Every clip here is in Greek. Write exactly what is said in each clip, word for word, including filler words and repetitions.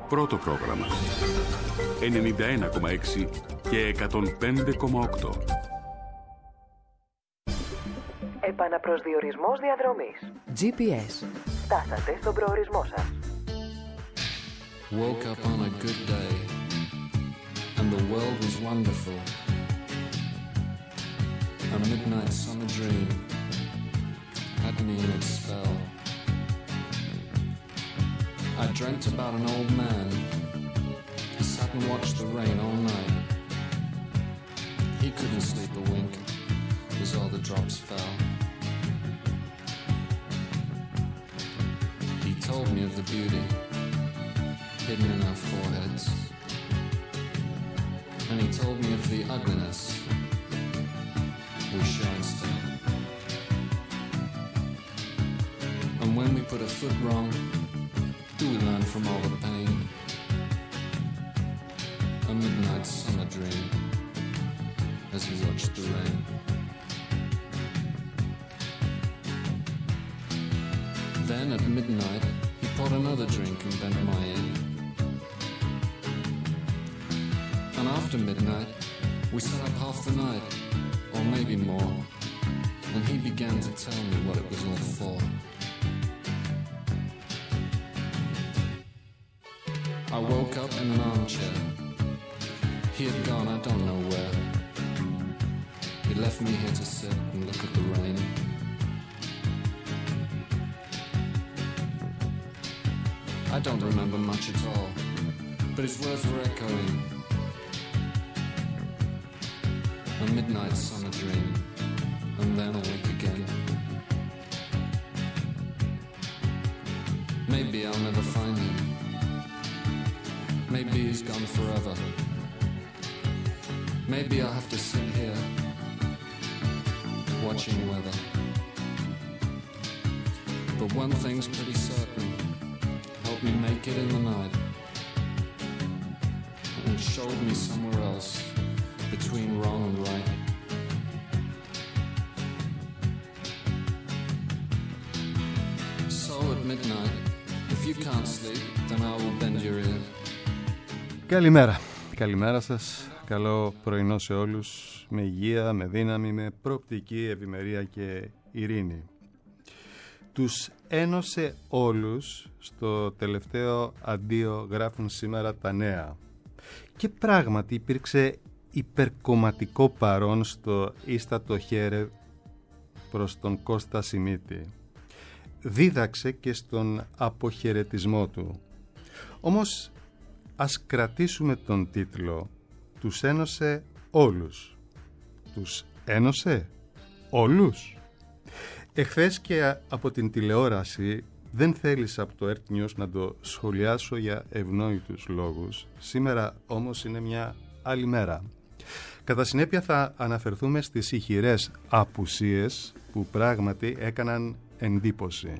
Πρώτο πρόγραμμα. ενενήντα ένα κόμμα έξι και εκατόν πέντε κόμμα οκτώ. Επαναπροσδιορισμός διαδρομής. τζι πι ες. Φτάσατε στον προορισμό σας. Woke up on a good day and the world was wonderful. A midnight summer dream had me in its spell. I dreamt about an old man who sat and watched the rain all night. He couldn't sleep a wink as all the drops fell. He told me of the beauty hidden in our foreheads, and he told me of the ugliness we show instead. And when we put a foot wrong, do we learn from all the pain? A midnight summer dream as we watched the rain. Then at midnight he poured another drink and bent my ear. And after midnight we sat up half the night, or maybe more, and he began to tell me what it was all for. I woke up in an armchair. He had gone I don't know where. He left me here to sit and look at the rain. I don't remember much at all, but his words were echoing. A midnight summer dream, and then awake again. Maybe I'll never find him. Maybe he's gone forever. Maybe I'll have to sit here, watching weather. But one thing's pretty certain, helped me make it in the night, and showed me somewhere else, between wrong and right. So at midnight, if you can't sleep, then I will bend your ear. Καλημέρα, καλημέρα σας, καλό πρωινό σε όλους, με υγεία, με δύναμη, με προοπτική, ευημερία και ειρήνη. Τους ένωσε όλους, στο τελευταίο αντίο γράφουν σήμερα τα νέα. Και πράγματι υπήρξε υπερκομματικό παρόν στο ίστατο χέρε προς τον Κώστα Σιμίτη. Δίδαξε και στον αποχαιρετισμό του. Όμως ας κρατήσουμε τον τίτλο «Τους ένωσε όλους». Τους ένωσε όλους. Εχθές και από την τηλεόραση δεν θέλησα από το Earth News να το σχολιάσω για ευνόητους λόγους. Σήμερα όμως είναι μια άλλη μέρα. Κατά συνέπεια θα αναφερθούμε στις ηχηρές απουσίες που πράγματι έκαναν εντύπωση.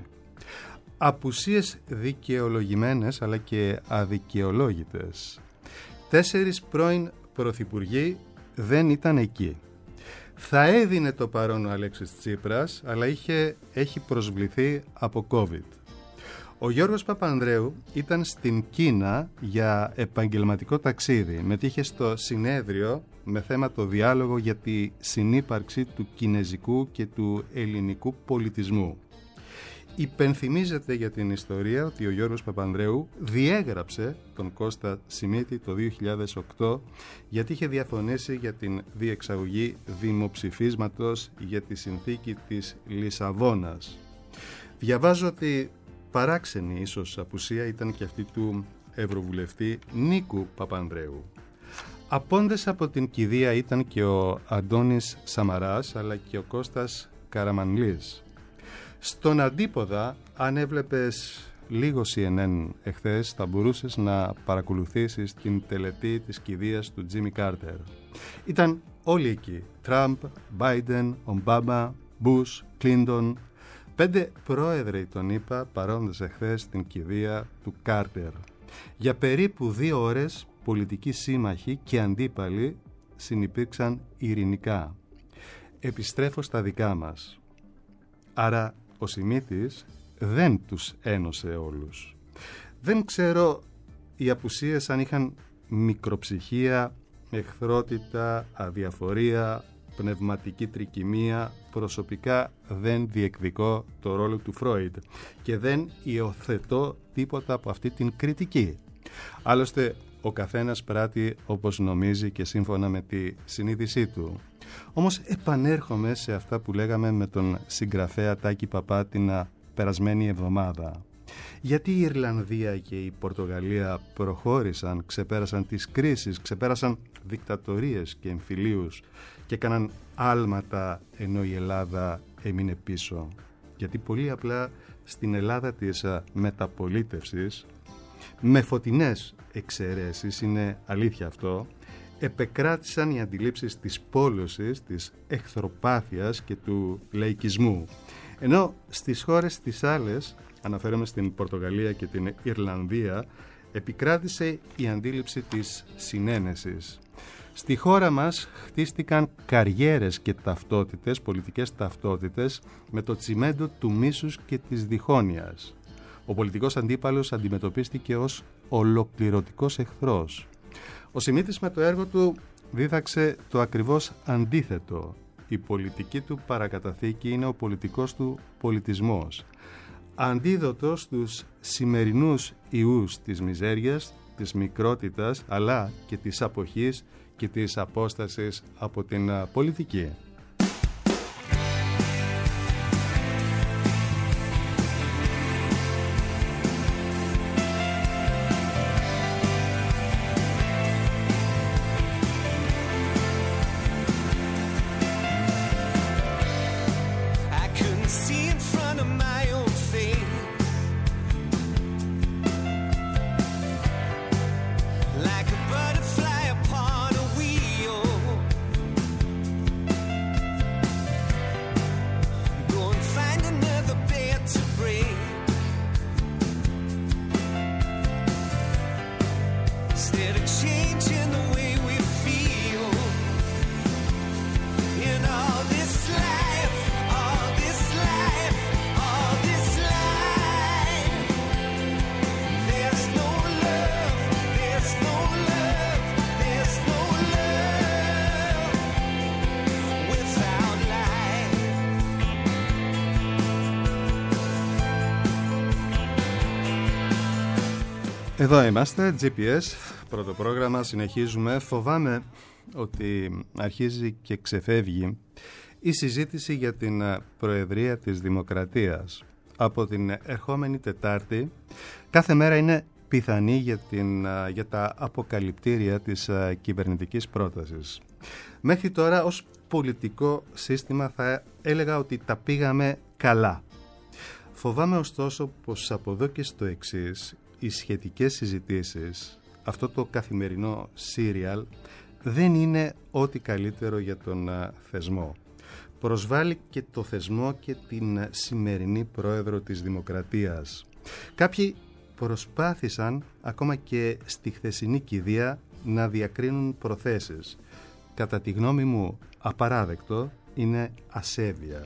Απουσίες δικαιολογημένες αλλά και αδικαιολόγητες. Τέσσερις πρώην πρωθυπουργοί δεν ήταν εκεί. Θα έδινε το παρόν ο Αλέξης Τσίπρας, αλλά είχε, έχει προσβληθεί από COVID. Ο Γιώργος Παπανδρέου ήταν στην Κίνα για επαγγελματικό ταξίδι. Μετήχε στο συνέδριο με θέμα το διάλογο για τη συνύπαρξη του κινεζικού και του ελληνικού πολιτισμού. Υπενθυμίζεται για την ιστορία ότι ο Γιώργος Παπανδρέου διέγραψε τον Κώστα Σιμίτη το δύο χιλιάδες οκτώ γιατί είχε διαφωνήσει για την διεξαγωγή δημοψηφίσματος για τη συνθήκη της Λισαβόνας. Διαβάζω ότι παράξενη ίσως απουσία ήταν και αυτή του Ευρωβουλευτή Νίκου Παπανδρέου. Απόντες από την κηδεία ήταν και ο Αντώνης Σαμαράς αλλά και ο Κώστας Καραμανλής. Στον αντίποδα, αν έβλεπες λίγο σι εν εν εχθές, θα μπορούσες να παρακολουθήσεις την τελετή της κηδείας του Τζίμι Κάρτερ. Ήταν όλοι εκεί. Τραμπ, Μπάιντεν, Ομπάμα, Μπούς, Κλίντον. Πέντε πρόεδροι τον είπα παρόντες εχθές στην κηδεία του Κάρτερ. Για περίπου δύο ώρες πολιτικοί σύμμαχοι και αντίπαλοι συνυπήρξαν ειρηνικά. Επιστρέφω στα δικά μας. Άρα ο Σιμίτης δεν τους ένωσε όλους. Δεν ξέρω οι απουσίες αν είχαν μικροψυχία, εχθρότητα, αδιαφορία, πνευματική τρικυμία, προσωπικά δεν διεκδικώ το ρόλο του Φρόιντ και δεν υιοθετώ τίποτα από αυτή την κριτική. Άλλωστε, ο καθένας πράττει όπως νομίζει και σύμφωνα με τη συνείδησή του. Όμως επανέρχομαι σε αυτά που λέγαμε με τον συγγραφέα Τάκη Παπά την περασμένη εβδομάδα. Γιατί η Ιρλανδία και η Πορτογαλία προχώρησαν, ξεπέρασαν τις κρίσεις, ξεπέρασαν δικτατορίες και εμφυλίους και έκαναν άλματα ενώ η Ελλάδα έμεινε πίσω? Γιατί πολύ απλά στην Ελλάδα της μεταπολίτευσης, με φωτεινές εξαιρέσεις, είναι αλήθεια αυτό, επεκράτησαν οι αντιλήψεις της πόλωσης, της εχθροπάθειας και του λαϊκισμού. Ενώ στις χώρες τις άλλες, αναφέρομαι στην Πορτογαλία και την Ιρλανδία, επικράτησε η αντίληψη της συνένεσης. Στη χώρα μας χτίστηκαν καριέρες και ταυτότητες, πολιτικές ταυτότητες, με το τσιμέντο του μίσους και της διχόνοιας. Ο πολιτικός αντίπαλος αντιμετωπίστηκε ως ολοκληρωτικός εχθρός. Ο Σιμίτης με το έργο του δίδαξε το ακριβώς αντίθετο. Η πολιτική του παρακαταθήκη είναι ο πολιτικός του πολιτισμός. Αντίδοτο στους σημερινούς ιούς της μιζέριας, της μικρότητας, αλλά και της αποχής και της απόστασης από την πολιτική. Εδώ είμαστε, τζι πι ες, πρώτο πρόγραμμα, συνεχίζουμε. Φοβάμαι ότι αρχίζει και ξεφεύγει η συζήτηση για την Προεδρία της Δημοκρατίας. Από την ερχόμενη Τετάρτη, κάθε μέρα είναι πιθανή για, την, για τα αποκαλυπτήρια της κυβερνητικής πρότασης. Μέχρι τώρα ως πολιτικό σύστημα θα έλεγα ότι τα πήγαμε καλά. Φοβάμαι ωστόσο πως από εδώ και στο εξής, οι σχετικές συζητήσεις, αυτό το καθημερινό σύριαλ, δεν είναι ό,τι καλύτερο για τον θεσμό. Προσβάλλει και το θεσμό και την σημερινή πρόεδρο της Δημοκρατίας. Κάποιοι προσπάθησαν ακόμα και στη χθεσινή κηδεία να διακρίνουν προθέσεις. Κατά τη γνώμη μου απαράδεκτο, είναι ασέβεια.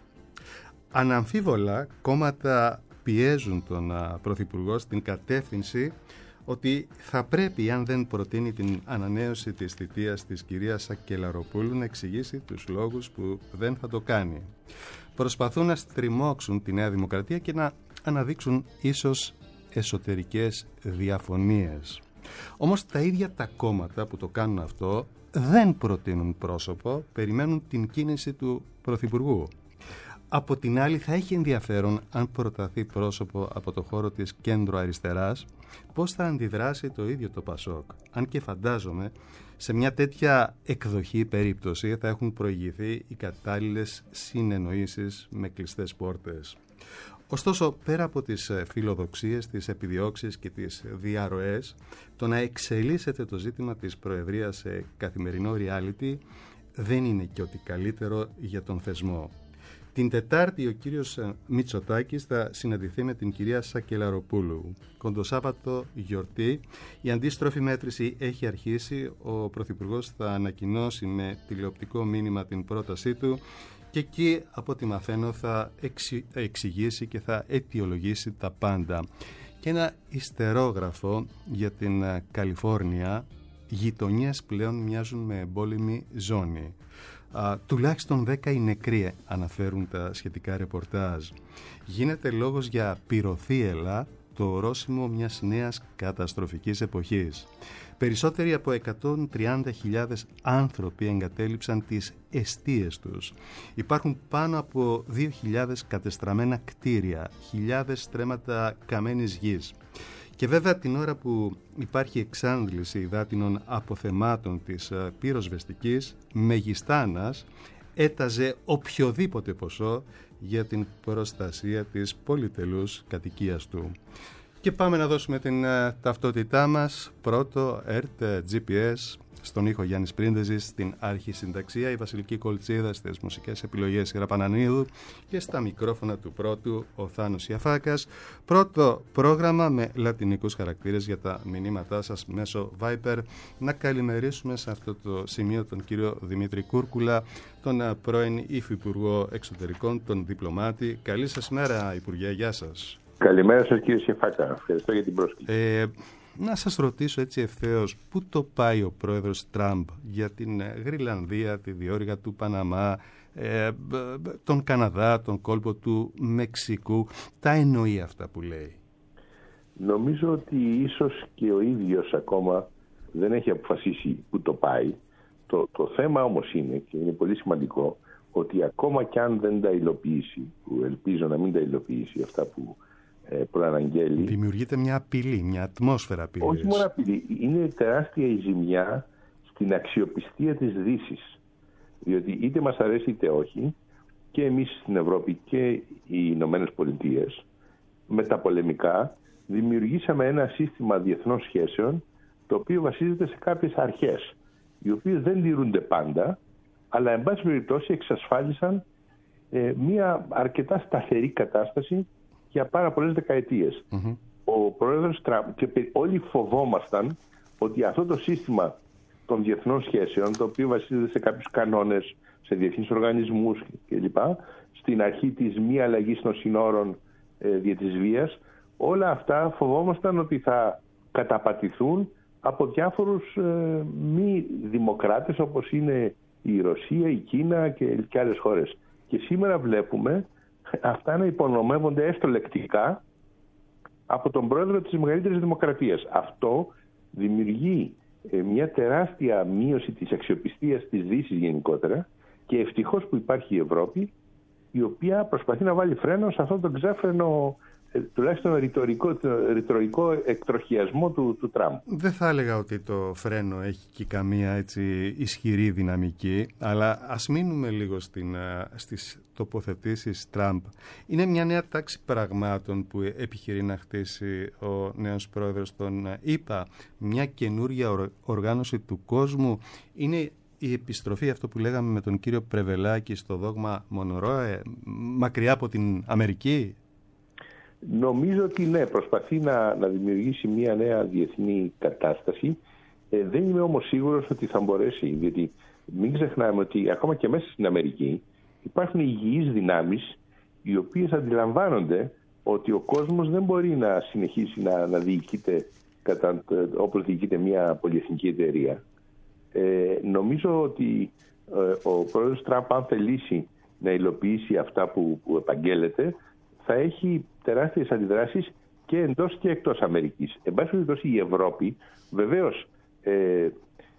Αναμφίβολα κόμματα πιέζουν τον Πρωθυπουργό στην κατεύθυνση ότι θα πρέπει, αν δεν προτείνει την ανανέωση της θητείας της κυρίας Σακελαροπούλου, να εξηγήσει τους λόγους που δεν θα το κάνει. Προσπαθούν να στριμώξουν τη Νέα Δημοκρατία και να αναδείξουν ίσως εσωτερικές διαφωνίες. Όμως τα ίδια τα κόμματα που το κάνουν αυτό δεν προτείνουν πρόσωπο, περιμένουν την κίνηση του Πρωθυπουργού. Από την άλλη, θα έχει ενδιαφέρον αν προταθεί πρόσωπο από το χώρο της κέντρο αριστεράς, πώς θα αντιδράσει το ίδιο το Πασόκ. Αν και φαντάζομαι σε μια τέτοια εκδοχή περίπτωση θα έχουν προηγηθεί οι κατάλληλες συνεννοήσεις με κλειστές πόρτες. Ωστόσο, πέρα από τις φιλοδοξίες, τις επιδιώξεις και τις διαρροές, το να εξελίσσεται το ζήτημα της Προεδρίας σε καθημερινό reality δεν είναι και ό,τι καλύτερο για τον θεσμό. Την Τετάρτη ο κύριος Μητσοτάκης θα συναντηθεί με την κυρία Σακελαροπούλου. Κοντοσάββατο γιορτή, η αντίστροφη μέτρηση έχει αρχίσει, ο Πρωθυπουργός θα ανακοινώσει με τηλεοπτικό μήνυμα την πρότασή του και εκεί, από ό,τι μαθαίνω, θα εξηγήσει και θα αιτιολογήσει τα πάντα. και ένα ιστερόγραφο για την Καλιφόρνια. Γειτονιές πλέον μοιάζουν με εμπόλεμη ζώνη. Α, τουλάχιστον δέκα οι νεκροί, αναφέρουν τα σχετικά ρεπορτάζ. Γίνεται λόγος για πυροθύελλα, το ορόσημο μιας νέας καταστροφικής εποχής. Περισσότεροι από εκατόν τριάντα χιλιάδες άνθρωποι εγκατέλειψαν τις εστίες τους. Υπάρχουν πάνω από δύο χιλιάδες κατεστραμμένα κτίρια, χιλιάδες στρέμματα καμένης γης. Και βέβαια την ώρα που υπάρχει εξάντληση υδάτινων αποθεμάτων της πυροσβεστικής, Μεγιστάνας έταζε οποιοδήποτε ποσό για την προστασία της πολυτελούς κατοικίας του. Και πάμε να δώσουμε την uh, ταυτότητά μας. Πρώτο, ΕΡΤ, τζι πι ες, στον ήχο Γιάννης Πρίντεζης, στην αρχισυνταξία η Βασιλική Κολτσίδα, στις μουσικές επιλογές η Ραπανανίδου και στα μικρόφωνα του πρώτου ο Θάνος Ιαφάκας. Πρώτο πρόγραμμα με λατινικούς χαρακτήρες για τα μηνύματά σας μέσω Viber. Να καλημερίσουμε σε αυτό το σημείο τον κύριο Δημήτρη Κούρκουλα, τον πρώην Υφυπουργό Εξωτερικών, τον διπλωμάτη. Καλή σας μέρα, Υπουργέ, γεια σας. Καλημέρα σας, κύριε Ιαφάκα. Ευχαριστώ για την πρόσκληση. Ε, να σας ρωτήσω έτσι ευθέως, πού το πάει ο πρόεδρος Τραμπ για την Γρυλανδία, τη διόρυγα του Παναμά, ε, τον Καναδά, τον κόλπο του Μεξικού? Τα εννοεί αυτά που λέει? Νομίζω ότι ίσως και ο ίδιος ακόμα δεν έχει αποφασίσει πού το πάει. Το, το θέμα όμως είναι, και είναι πολύ σημαντικό, ότι ακόμα κι αν δεν τα υλοποιήσει, που ελπίζω να μην τα υλοποιήσει αυτά που ε, προαναγγέλει, δημιουργείται μια απειλή, μια ατμόσφαιρα απειλής. Όχι μόνο απειλή, είναι τεράστια η ζημιά στην αξιοπιστία της Δύσης. Διότι είτε μας αρέσει είτε όχι, και εμείς στην Ευρώπη και οι Ηνωμένες Πολιτείες, μεταπολεμικά δημιουργήσαμε ένα σύστημα διεθνών σχέσεων, το οποίο βασίζεται σε κάποιες αρχές, οι οποίες δεν τηρούνται πάντα, αλλά εν πάση περιπτώσει εξασφάλισαν ε, μια αρκετά σταθερή κατάσταση για πάρα πολλές δεκαετίες. Mm-hmm. Ο πρόεδρος Τραμπ και όλοι φοβόμασταν ότι αυτό το σύστημα των διεθνών σχέσεων, το οποίο βασίζεται σε κάποιους κανόνες, σε διεθνείς οργανισμούς κλπ, στην αρχή της μη αλλαγής των συνόρων ε, δια της βίας, όλα αυτά φοβόμασταν ότι θα καταπατηθούν από διάφορους ε, μη δημοκράτες, όπως είναι η Ρωσία, η Κίνα και, και άλλες χώρες. Και σήμερα βλέπουμε αυτά να υπονομεύονται έστω λεκτικά από τον πρόεδρο της μεγαλύτερης δημοκρατίας. Αυτό δημιουργεί ε, μια τεράστια μείωση της αξιοπιστίας της Δύσης γενικότερα, και ευτυχώς που υπάρχει η Ευρώπη, η οποία προσπαθεί να βάλει φρένο σε αυτόν τον ξέφρενο, ε, τουλάχιστον ρητορικό, ρητορικό εκτροχιασμό του, του Τραμπ. Δεν θα έλεγα ότι το φρένο έχει και καμία έτσι ισχυρή δυναμική, αλλά ας μείνουμε λίγο στην, στις τοποθετήσεις Τραμπ. Είναι μια νέα τάξη πραγμάτων που επιχειρεί να χτίσει ο νέος πρόεδρος των ΗΠΑ, μια καινούρια οργάνωση του κόσμου. Είναι η επιστροφή, αυτό που λέγαμε με τον κύριο Πρεβελάκη, στο δόγμα Μονορόε, μακριά από την Αμερική? Νομίζω ότι ναι, προσπαθεί να, να δημιουργήσει μια νέα διεθνή κατάσταση. Ε, δεν είμαι όμως σίγουρος ότι θα μπορέσει, διότι μην ξεχνάμε ότι ακόμα και μέσα στην Αμερική υπάρχουν υγιείς δυνάμεις, οι οποίες αντιλαμβάνονται ότι ο κόσμος δεν μπορεί να συνεχίσει να, να διοικείται κατά, όπως διοικείται μια πολυεθνική εταιρεία. Ε, νομίζω ότι ε, ο πρόεδρος Τραμπ, αν θελήσει να υλοποιήσει αυτά που, που επαγγέλλεται, θα έχει τεράστιες αντιδράσεις και εντός και εκτός Αμερικής. Εν πάση περιπτώσει, η Ευρώπη βεβαίως ε,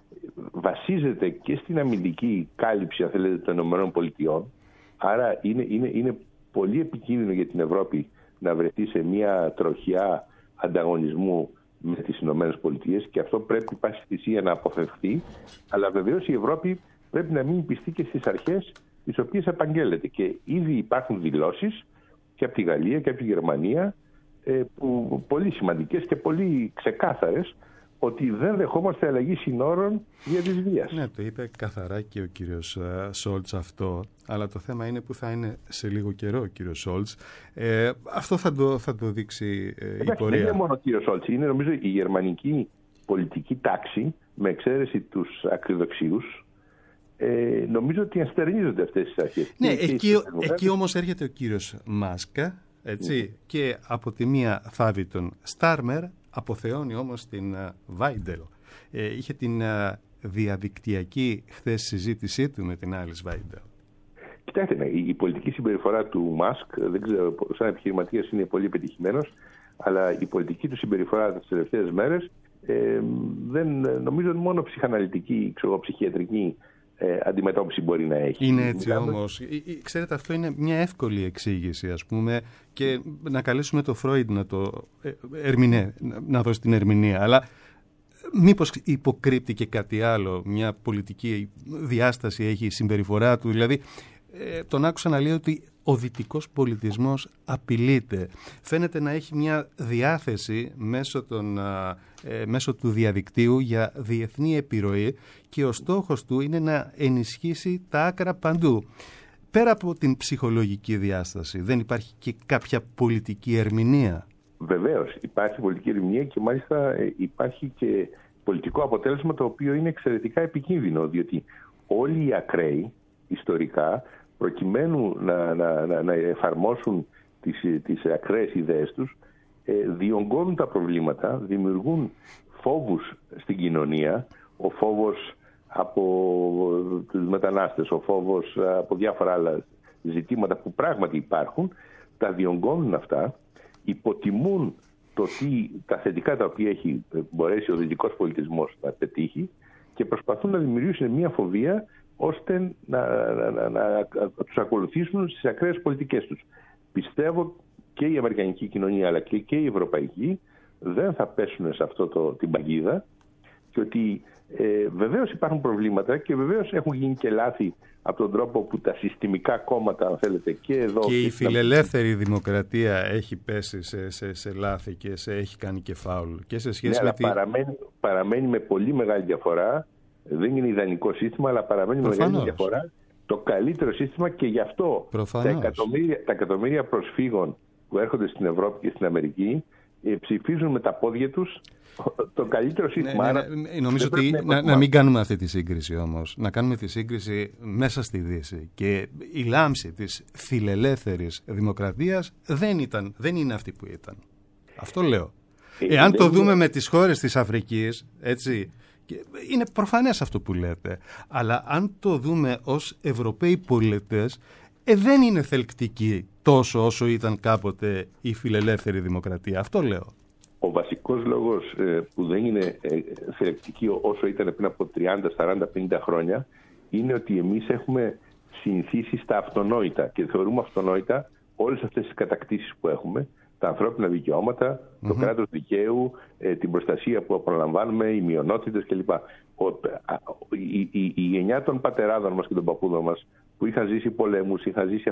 βασίζεται και στην αμυντική κάλυψη, αν θέλετε, των ΗΠΑ. Άρα είναι, είναι, είναι πολύ επικίνδυνο για την Ευρώπη να βρεθεί σε μια τροχιά ανταγωνισμού με τις ΗΠΑ, και αυτό πρέπει πάση θυσία να αποφευχθεί. Αλλά βεβαίως η Ευρώπη πρέπει να μείνει πιστή και στις αρχές τις οποίες επαγγέλλεται. Και ήδη υπάρχουν δηλώσεις και από τη Γαλλία και από τη Γερμανία, ε, που, πολύ σημαντικές και πολύ ξεκάθαρες, ότι δεν δεχόμαστε αλλαγή συνόρων για της βίας. Ναι, το είπε καθαρά και ο κύριος Σόλτς αυτό, αλλά το θέμα είναι που θα είναι σε λίγο καιρό ο κύριος Σόλτς. Ε, αυτό θα το, θα το δείξει ε, η πορεία. Δεν είναι μόνο ο κύριος Σόλτς, είναι νομίζω η γερμανική πολιτική τάξη, με εξαίρεση τους ακριδοξίους, ε, νομίζω ότι αστερνίζονται αυτές τις αρχές. Ναι, εκεί, εκεί όμως έρχεται ο κύριος Μάσκα, έτσι, mm. και από τη μία θάβει τον Στάρμερ, αποθεώνει όμως την Βάιντελ. Ε, είχε την α, διαδικτυακή χθες συζήτησή του με την Άλις Βάιντελ. Κοιτάξτε, ναι, η πολιτική συμπεριφορά του Μάσκ, δεν ξέρω, σαν επιχειρηματίας είναι πολύ πετυχημένος, αλλά η πολιτική του συμπεριφορά τις τελευταίες μέρες ε, δεν νομίζω μόνο ψυχαναλυτική, ξέρω, ψυχιατρική ε, αντιμετώπιση μπορεί να έχει. Είναι έτσι όμως. Ξέρετε, αυτό είναι μια εύκολη εξήγηση, ας πούμε, και να καλέσουμε το Φρόιντ να το ερμηνεύει, να δώσει την ερμηνεία, αλλά μήπως υποκρύπτει και κάτι άλλο, μια πολιτική διάσταση έχει η συμπεριφορά του, δηλαδή ε, τον άκουσα να λέει ότι ο δυτικός πολιτισμός απειλείται. Φαίνεται να έχει μια διάθεση μέσω, των, ε, μέσω του διαδικτύου για διεθνή επιρροή και ο στόχος του είναι να ενισχύσει τα άκρα παντού. Πέρα από την ψυχολογική διάσταση, δεν υπάρχει και κάποια πολιτική ερμηνεία? Βεβαίως, υπάρχει πολιτική ερμηνεία και μάλιστα υπάρχει και πολιτικό αποτέλεσμα το οποίο είναι εξαιρετικά επικίνδυνο, διότι όλοι οι ακραίοι ιστορικά, προκειμένου να, να, να, να εφαρμόσουν τις, τις ακραίες ιδέες τους, ε, διωγγώνουν τα προβλήματα, δημιουργούν φόβους στην κοινωνία, ο φόβος από τους μετανάστες, ο φόβος από διάφορα άλλα ζητήματα που πράγματι υπάρχουν, τα διωγγώνουν αυτά, υποτιμούν το τι, τα θετικά τα οποία έχει μπορέσει ο δυτικός πολιτισμός να πετύχει και προσπαθούν να δημιουργήσουν μια φοβία ώστε να, να, να, να, να τους ακολουθήσουν στις ακραίες πολιτικές τους. Πιστεύω και η αμερικανική κοινωνία αλλά και, και η ευρωπαϊκή δεν θα πέσουν σε αυτό το, την παγίδα και ότι ε, βεβαίως υπάρχουν προβλήματα και βεβαίως έχουν γίνει και λάθη από τον τρόπο που τα συστημικά κόμματα, αν θέλετε, και εδώ... Και η φιλελεύθερη δημοκρατία έχει πέσει σε, σε, σε λάθη και σε, έχει κάνει και φάουλ. Και σε σχέση ναι, με τη... παραμένει, παραμένει με πολύ μεγάλη διαφορά. Δεν είναι ιδανικό σύστημα, αλλά παραμένει με μεγάλη διαφορά το καλύτερο σύστημα και γι' αυτό τα εκατομμύρια, τα εκατομμύρια προσφύγων που έρχονται στην Ευρώπη και στην Αμερική ε, ψηφίζουν με τα πόδια τους το καλύτερο σύστημα. Ναι, ναι, ναι, νομίζω ότι να, να, να μην κάνουμε αυτή τη σύγκριση όμως. Να κάνουμε τη σύγκριση μέσα στη Δύση. Και η λάμψη της φιλελεύθερης δημοκρατίας δεν, ήταν, δεν είναι αυτή που ήταν. Αυτό λέω. Ε, Εάν το δούμε με τις χώρες της Αφρικής, έτσι... Είναι προφανές αυτό που λέτε, αλλά αν το δούμε ως Ευρωπαίοι πολίτες, ε, δεν είναι θελκτική τόσο όσο ήταν κάποτε η φιλελεύθερη δημοκρατία. Αυτό λέω. Ο βασικός λόγος ε, που δεν είναι ε, θελκτική όσο ήταν πριν από τριάντα, σαράντα, πενήντα χρόνια είναι ότι εμείς έχουμε συνηθίσει στα αυτονόητα και θεωρούμε αυτονόητα όλες αυτές τις κατακτήσεις που έχουμε, τα ανθρώπινα δικαιώματα, mm-hmm. το κράτος δικαίου, ε, την προστασία που απολαμβάνουμε, οι μειονότητες κλπ. Ο, η, η, η γενιά των πατεράδων μας και των παππούδων μας που είχαν ζήσει πολέμους, είχαν ζήσει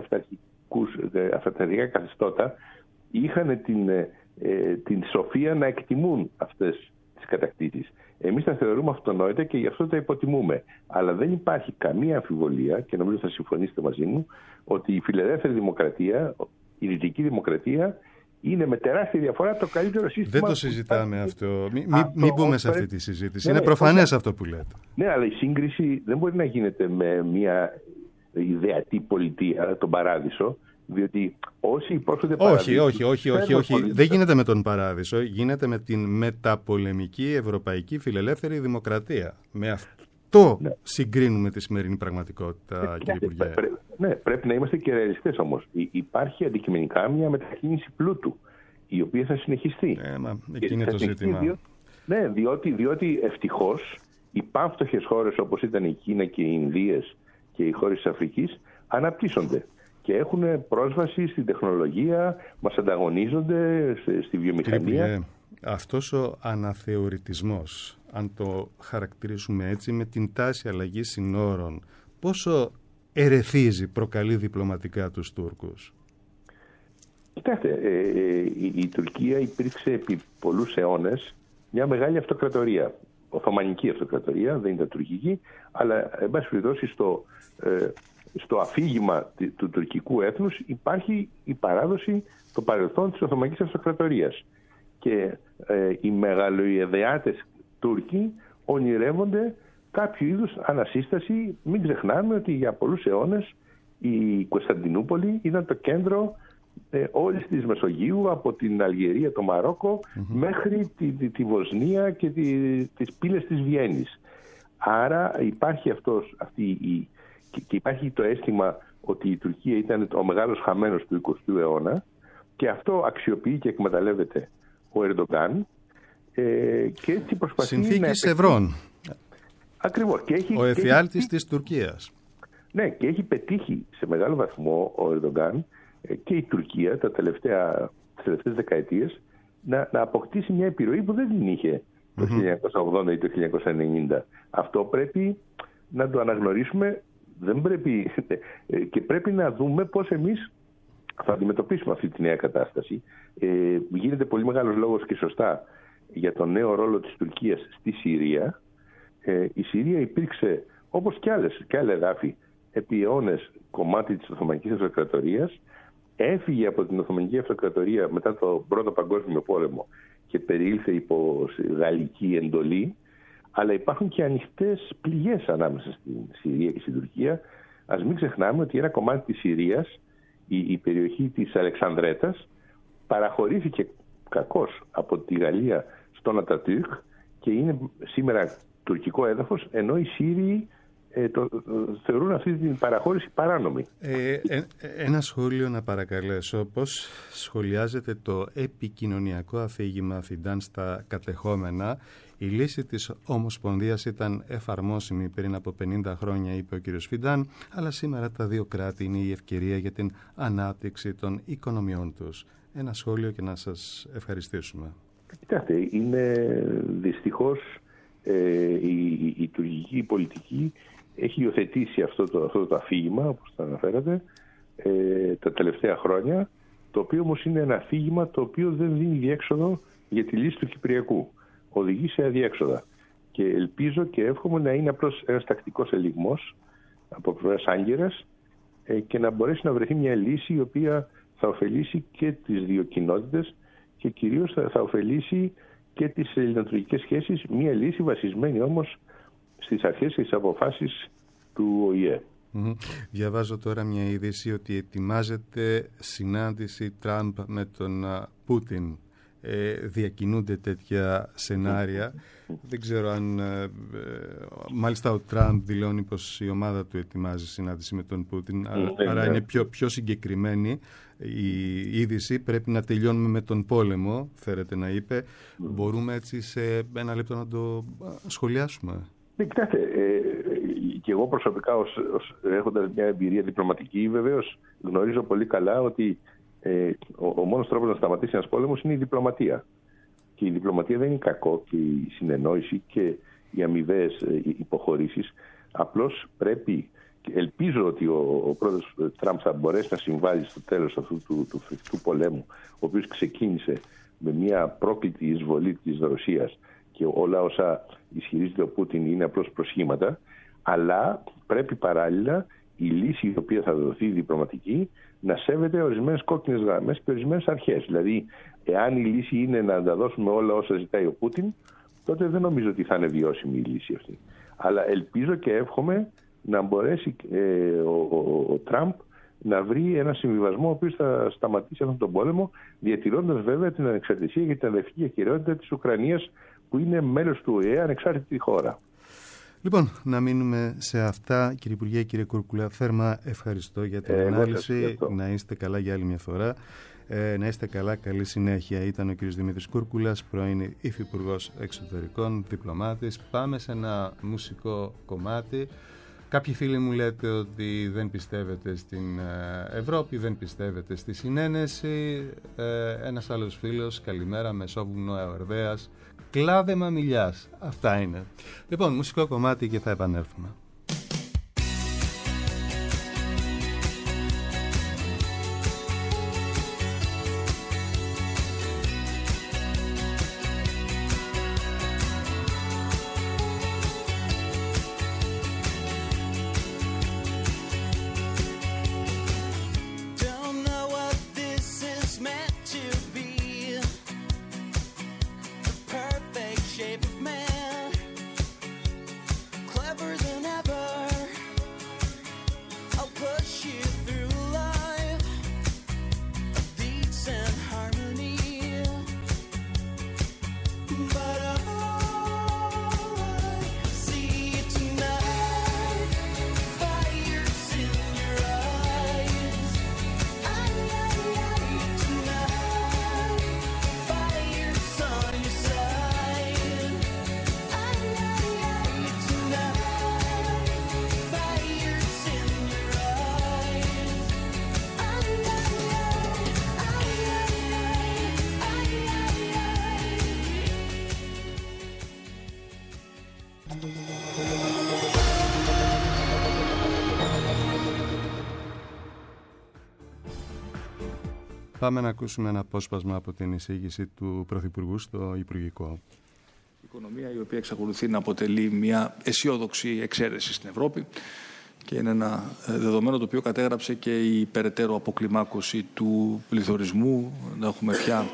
αυταρχικά καθεστώτα, είχαν την, ε, την σοφία να εκτιμούν αυτές τις κατακτήσεις. Εμείς τα θεωρούμε αυτονόητα και γι' αυτό τα υποτιμούμε. Αλλά δεν υπάρχει καμία αμφιβολία, και νομίζω θα συμφωνήσετε μαζί μου, ότι η φιλελεύθερη δημοκρατία, η δυτική δημοκρατία, είναι με τεράστια διαφορά το καλύτερο σύστημα. Δεν το συζητάμε αυτό. Μην μη, μη μπούμε σε αυτή τη συζήτηση. Ναι, είναι προφανές αυτό που λέτε. Ναι, αλλά η σύγκριση δεν μπορεί να γίνεται με μια ιδεατή πολιτεία, τον παράδεισο, διότι όσοι υπόσχονται παράδεισο... Όχι, όχι, όχι, όχι, όχι. Δεν γίνεται με τον παράδεισο. Γίνεται με την μεταπολεμική ευρωπαϊκή φιλελεύθερη δημοκρατία. Με αυτό ναι. συγκρίνουμε τη σημερινή πραγματικότητα, ε, κύριε Υπουργέ. Πρέ, ναι, πρέπει να είμαστε και ρεαλιστές όμως. Υπάρχει αντικειμενικά μια μετακίνηση πλούτου, η οποία θα συνεχιστεί. Ε, μα, εκεί είναι το ζήτημα. Διότι, ναι, διότι, διότι ευτυχώς οι πανφτωχές χώρες όπως ήταν η Κίνα και οι Ινδίες και οι χώρες της Αφρικής αναπτύσσονται και έχουν πρόσβαση στην τεχνολογία, μας ανταγωνίζονται στη βιομηχανία. Κύριε, αυτός ο αναθεωρητισμός, αν το χαρακτηρίσουμε έτσι, με την τάση αλλαγής συνόρων, πόσο ερεθίζει, προκαλεί διπλωματικά τους Τούρκους? Κοιτάξτε, ε, ε, η, η Τουρκία υπήρξε επί πολλούς αιώνες μια μεγάλη αυτοκρατορία. Οθωμανική αυτοκρατορία, δεν ήταν τουρκική, αλλά εν πάση περιπτώσει στο, ε, στο αφήγημα του τουρκικού έθνους υπάρχει η παράδοση, το παρελθόν της Οθωμανικής αυτοκρατορίας. Και ε, οι μεγαλοειδεάτες Τούρκοι ονειρεύονται κάποιο είδους ανασύσταση. Μην ξεχνάμε ότι για πολλούς αιώνες η Κωνσταντινούπολη ήταν το κέντρο ε, όλης της Μεσογείου, από την Αλγερία, το Μαρόκο, mm-hmm. μέχρι τη, τη, τη Βοσνία και τη, τις πύλες της Βιέννης. Άρα υπάρχει αυτός, αυτή η, και, και υπάρχει το αίσθημα ότι η Τουρκία ήταν ο μεγάλος χαμένος του εικοστού αιώνα, και αυτό αξιοποιεί και εκμεταλλεύεται ο Ερντογκάν, ε, και έτσι προσπαθεί Συνθήκης να... Ευρών. Ακριβώς. Και έχει, ο εφιάλτης έχει... της Τουρκίας. Ναι, και έχει πετύχει σε μεγάλο βαθμό ο Ερντογκάν και η Τουρκία τα τελευταία, τις τελευταίες δεκαετίες να, να αποκτήσει μια επιρροή που δεν την είχε το mm-hmm. χίλια εννιακόσια ογδόντα ή το χίλια εννιακόσια ενενήντα. Αυτό πρέπει να το αναγνωρίσουμε, δεν πρέπει, και πρέπει να δούμε πώς εμείς θα αντιμετωπίσουμε αυτή τη νέα κατάσταση. Ε, γίνεται πολύ μεγάλος λόγος και σωστά για τον νέο ρόλο της Τουρκίας στη Συρία. Ε, η Συρία υπήρξε, όπως και, άλλες, και άλλα εδάφη, επί αιώνες κομμάτι της Οθωμανικής Αυτοκρατορίας, έφυγε από την Οθωμανική Αυτοκρατορία μετά το Πρώτο Παγκόσμιο Πόλεμο και περιήλθε υπό γαλλική εντολή, αλλά υπάρχουν και ανοιχτές πληγές ανάμεσα στην Συρία και στην Τουρκία. Ας μην ξεχνάμε ότι ένα κομμάτι της Συρίας, η, η περιοχή της Αλεξανδρέτας, παραχωρήθηκε κακώς από τη Γαλλία στον Ατατούρκ και είναι σήμερα τουρκικό έδαφος, ενώ οι Σύριοι ε, το, το, θεωρούν αυτή την παραχώρηση παράνομη. Ε, ε, ένα σχόλιο να παρακαλέσω. Πώς σχολιάζεται το επικοινωνιακό αφήγημα Φιντάν στα κατεχόμενα? Η λύση της Ομοσπονδίας ήταν εφαρμόσιμη πριν από πενήντα χρόνια, είπε ο κ. Φιντάν, αλλά σήμερα τα δύο κράτη είναι η ευκαιρία για την ανάπτυξη των οικονομιών τους. Ένα σχόλιο και να σας ευχαριστήσουμε. Κοιτάξτε, είναι δυστυχώς ε, η, η, η τουρκική πολιτική έχει υιοθετήσει αυτό το, αυτό το αφήγημα, όπως το αναφέρατε, ε, τα τελευταία χρόνια, το οποίο όμως είναι ένα αφήγημα το οποίο δεν δίνει διέξοδο για τη λύση του Κυπριακού. Οδηγεί σε αδιέξοδα. Και ελπίζω και εύχομαι να είναι απλώς ένας τακτικός ελιγμός από πλευράς Άγκυρας ε, και να μπορέσει να βρεθεί μια λύση η οποία θα ωφελήσει και τις δύο κοινότητες και κυρίως θα, θα ωφελήσει και τις ελληνοτουρκικές σχέσεις, μια λύση βασισμένη όμως στις αρχές και στις αποφάσεις του Ο Η Ε. Mm-hmm. Διαβάζω τώρα μια είδηση ότι ετοιμάζεται συνάντηση Τραμπ με τον Πούτιν. Ε, διακινούνται τέτοια σενάρια. Mm-hmm. Δεν ξέρω αν... Ε, ε, μάλιστα ο Τραμπ δηλώνει πως η ομάδα του ετοιμάζει συνάντηση με τον Πούτιν. Mm-hmm. Άρα είναι πιο, πιο συγκεκριμένη η είδηση. Πρέπει να τελειώνουμε με τον πόλεμο, φέρεται να είπε. Mm-hmm. Μπορούμε έτσι σε ένα λεπτό να το σχολιάσουμε? Ναι, κοιτάξτε, ε, και εγώ προσωπικά ως, ως, έχοντας μια εμπειρία διπλωματική, βεβαίως γνωρίζω πολύ καλά ότι ε, ο, ο μόνος τρόπος να σταματήσει ένας πόλεμος είναι η διπλωματία. Και η διπλωματία δεν είναι κακό, και η συνεννόηση και οι αμοιβαίες ε, υποχωρήσεις. Απλώς πρέπει, και ελπίζω ότι ο, ο πρόεδρος Τραμπ θα μπορέσει να συμβάλλει στο τέλος αυτού του, του φρικτού πολέμου, ο οποίος ξεκίνησε με μια πρόκλητη εισβολή της Ρωσίας, και όλα όσα ισχυρίζεται ο Πούτιν είναι απλώς προσχήματα, αλλά πρέπει παράλληλα η λύση η οποία θα δοθεί διπλωματική να σέβεται ορισμένες κόκκινες γραμμές και ορισμένες αρχές. Δηλαδή, εάν η λύση είναι να τα δώσουμε όλα όσα ζητάει ο Πούτιν, τότε δεν νομίζω ότι θα είναι βιώσιμη η λύση αυτή. Αλλά ελπίζω και εύχομαι να μπορέσει ε, ο, ο, ο Τραμπ να βρει ένα συμβιβασμό ο οποίος θα σταματήσει αυτόν τον πόλεμο, διατηρώντας βέβαια την ανεξαρτησία και την αδερφική ακεραιότητα της Ουκρανίας, που είναι μέλος του Ο Η Ε, ανεξάρτητη χώρα. Λοιπόν, να μείνουμε σε αυτά. Κύριε Υπουργέ, κύριε Κούρκουλα, θέρμα ευχαριστώ για την ε, ανάλυση. Να είστε καλά για άλλη μια φορά. Ε, να είστε καλά, καλή συνέχεια. Ήταν ο κύριος Δημήτρης Κούρκουλας, πρώην Υφυπουργός Εξωτερικών, διπλωμάτης. Πάμε σε ένα μουσικό κομμάτι. Κάποιοι φίλοι μου λέτε ότι δεν πιστεύετε στην Ευρώπη, δεν πιστεύετε στη συνένεση. Ε, ένας άλλος φίλος, καλημέρα, Μεσόβουνο Αορδέας, κλάδε μαμιλιάς. Αυτά είναι. Λοιπόν, μουσικό κομμάτι και θα επανέλθουμε. Shape of man, clever than ever. Πάμε να ακούσουμε ένα απόσπασμα από την εισήγηση του Πρωθυπουργού στο Υπουργικό. Η οικονομία, η οποία εξακολουθεί να αποτελεί μια αισιόδοξη εξαίρεση στην Ευρώπη και είναι ένα δεδομένο το οποίο κατέγραψε και η περαιτέρω αποκλιμάκωση του πληθωρισμού. Να έχουμε πια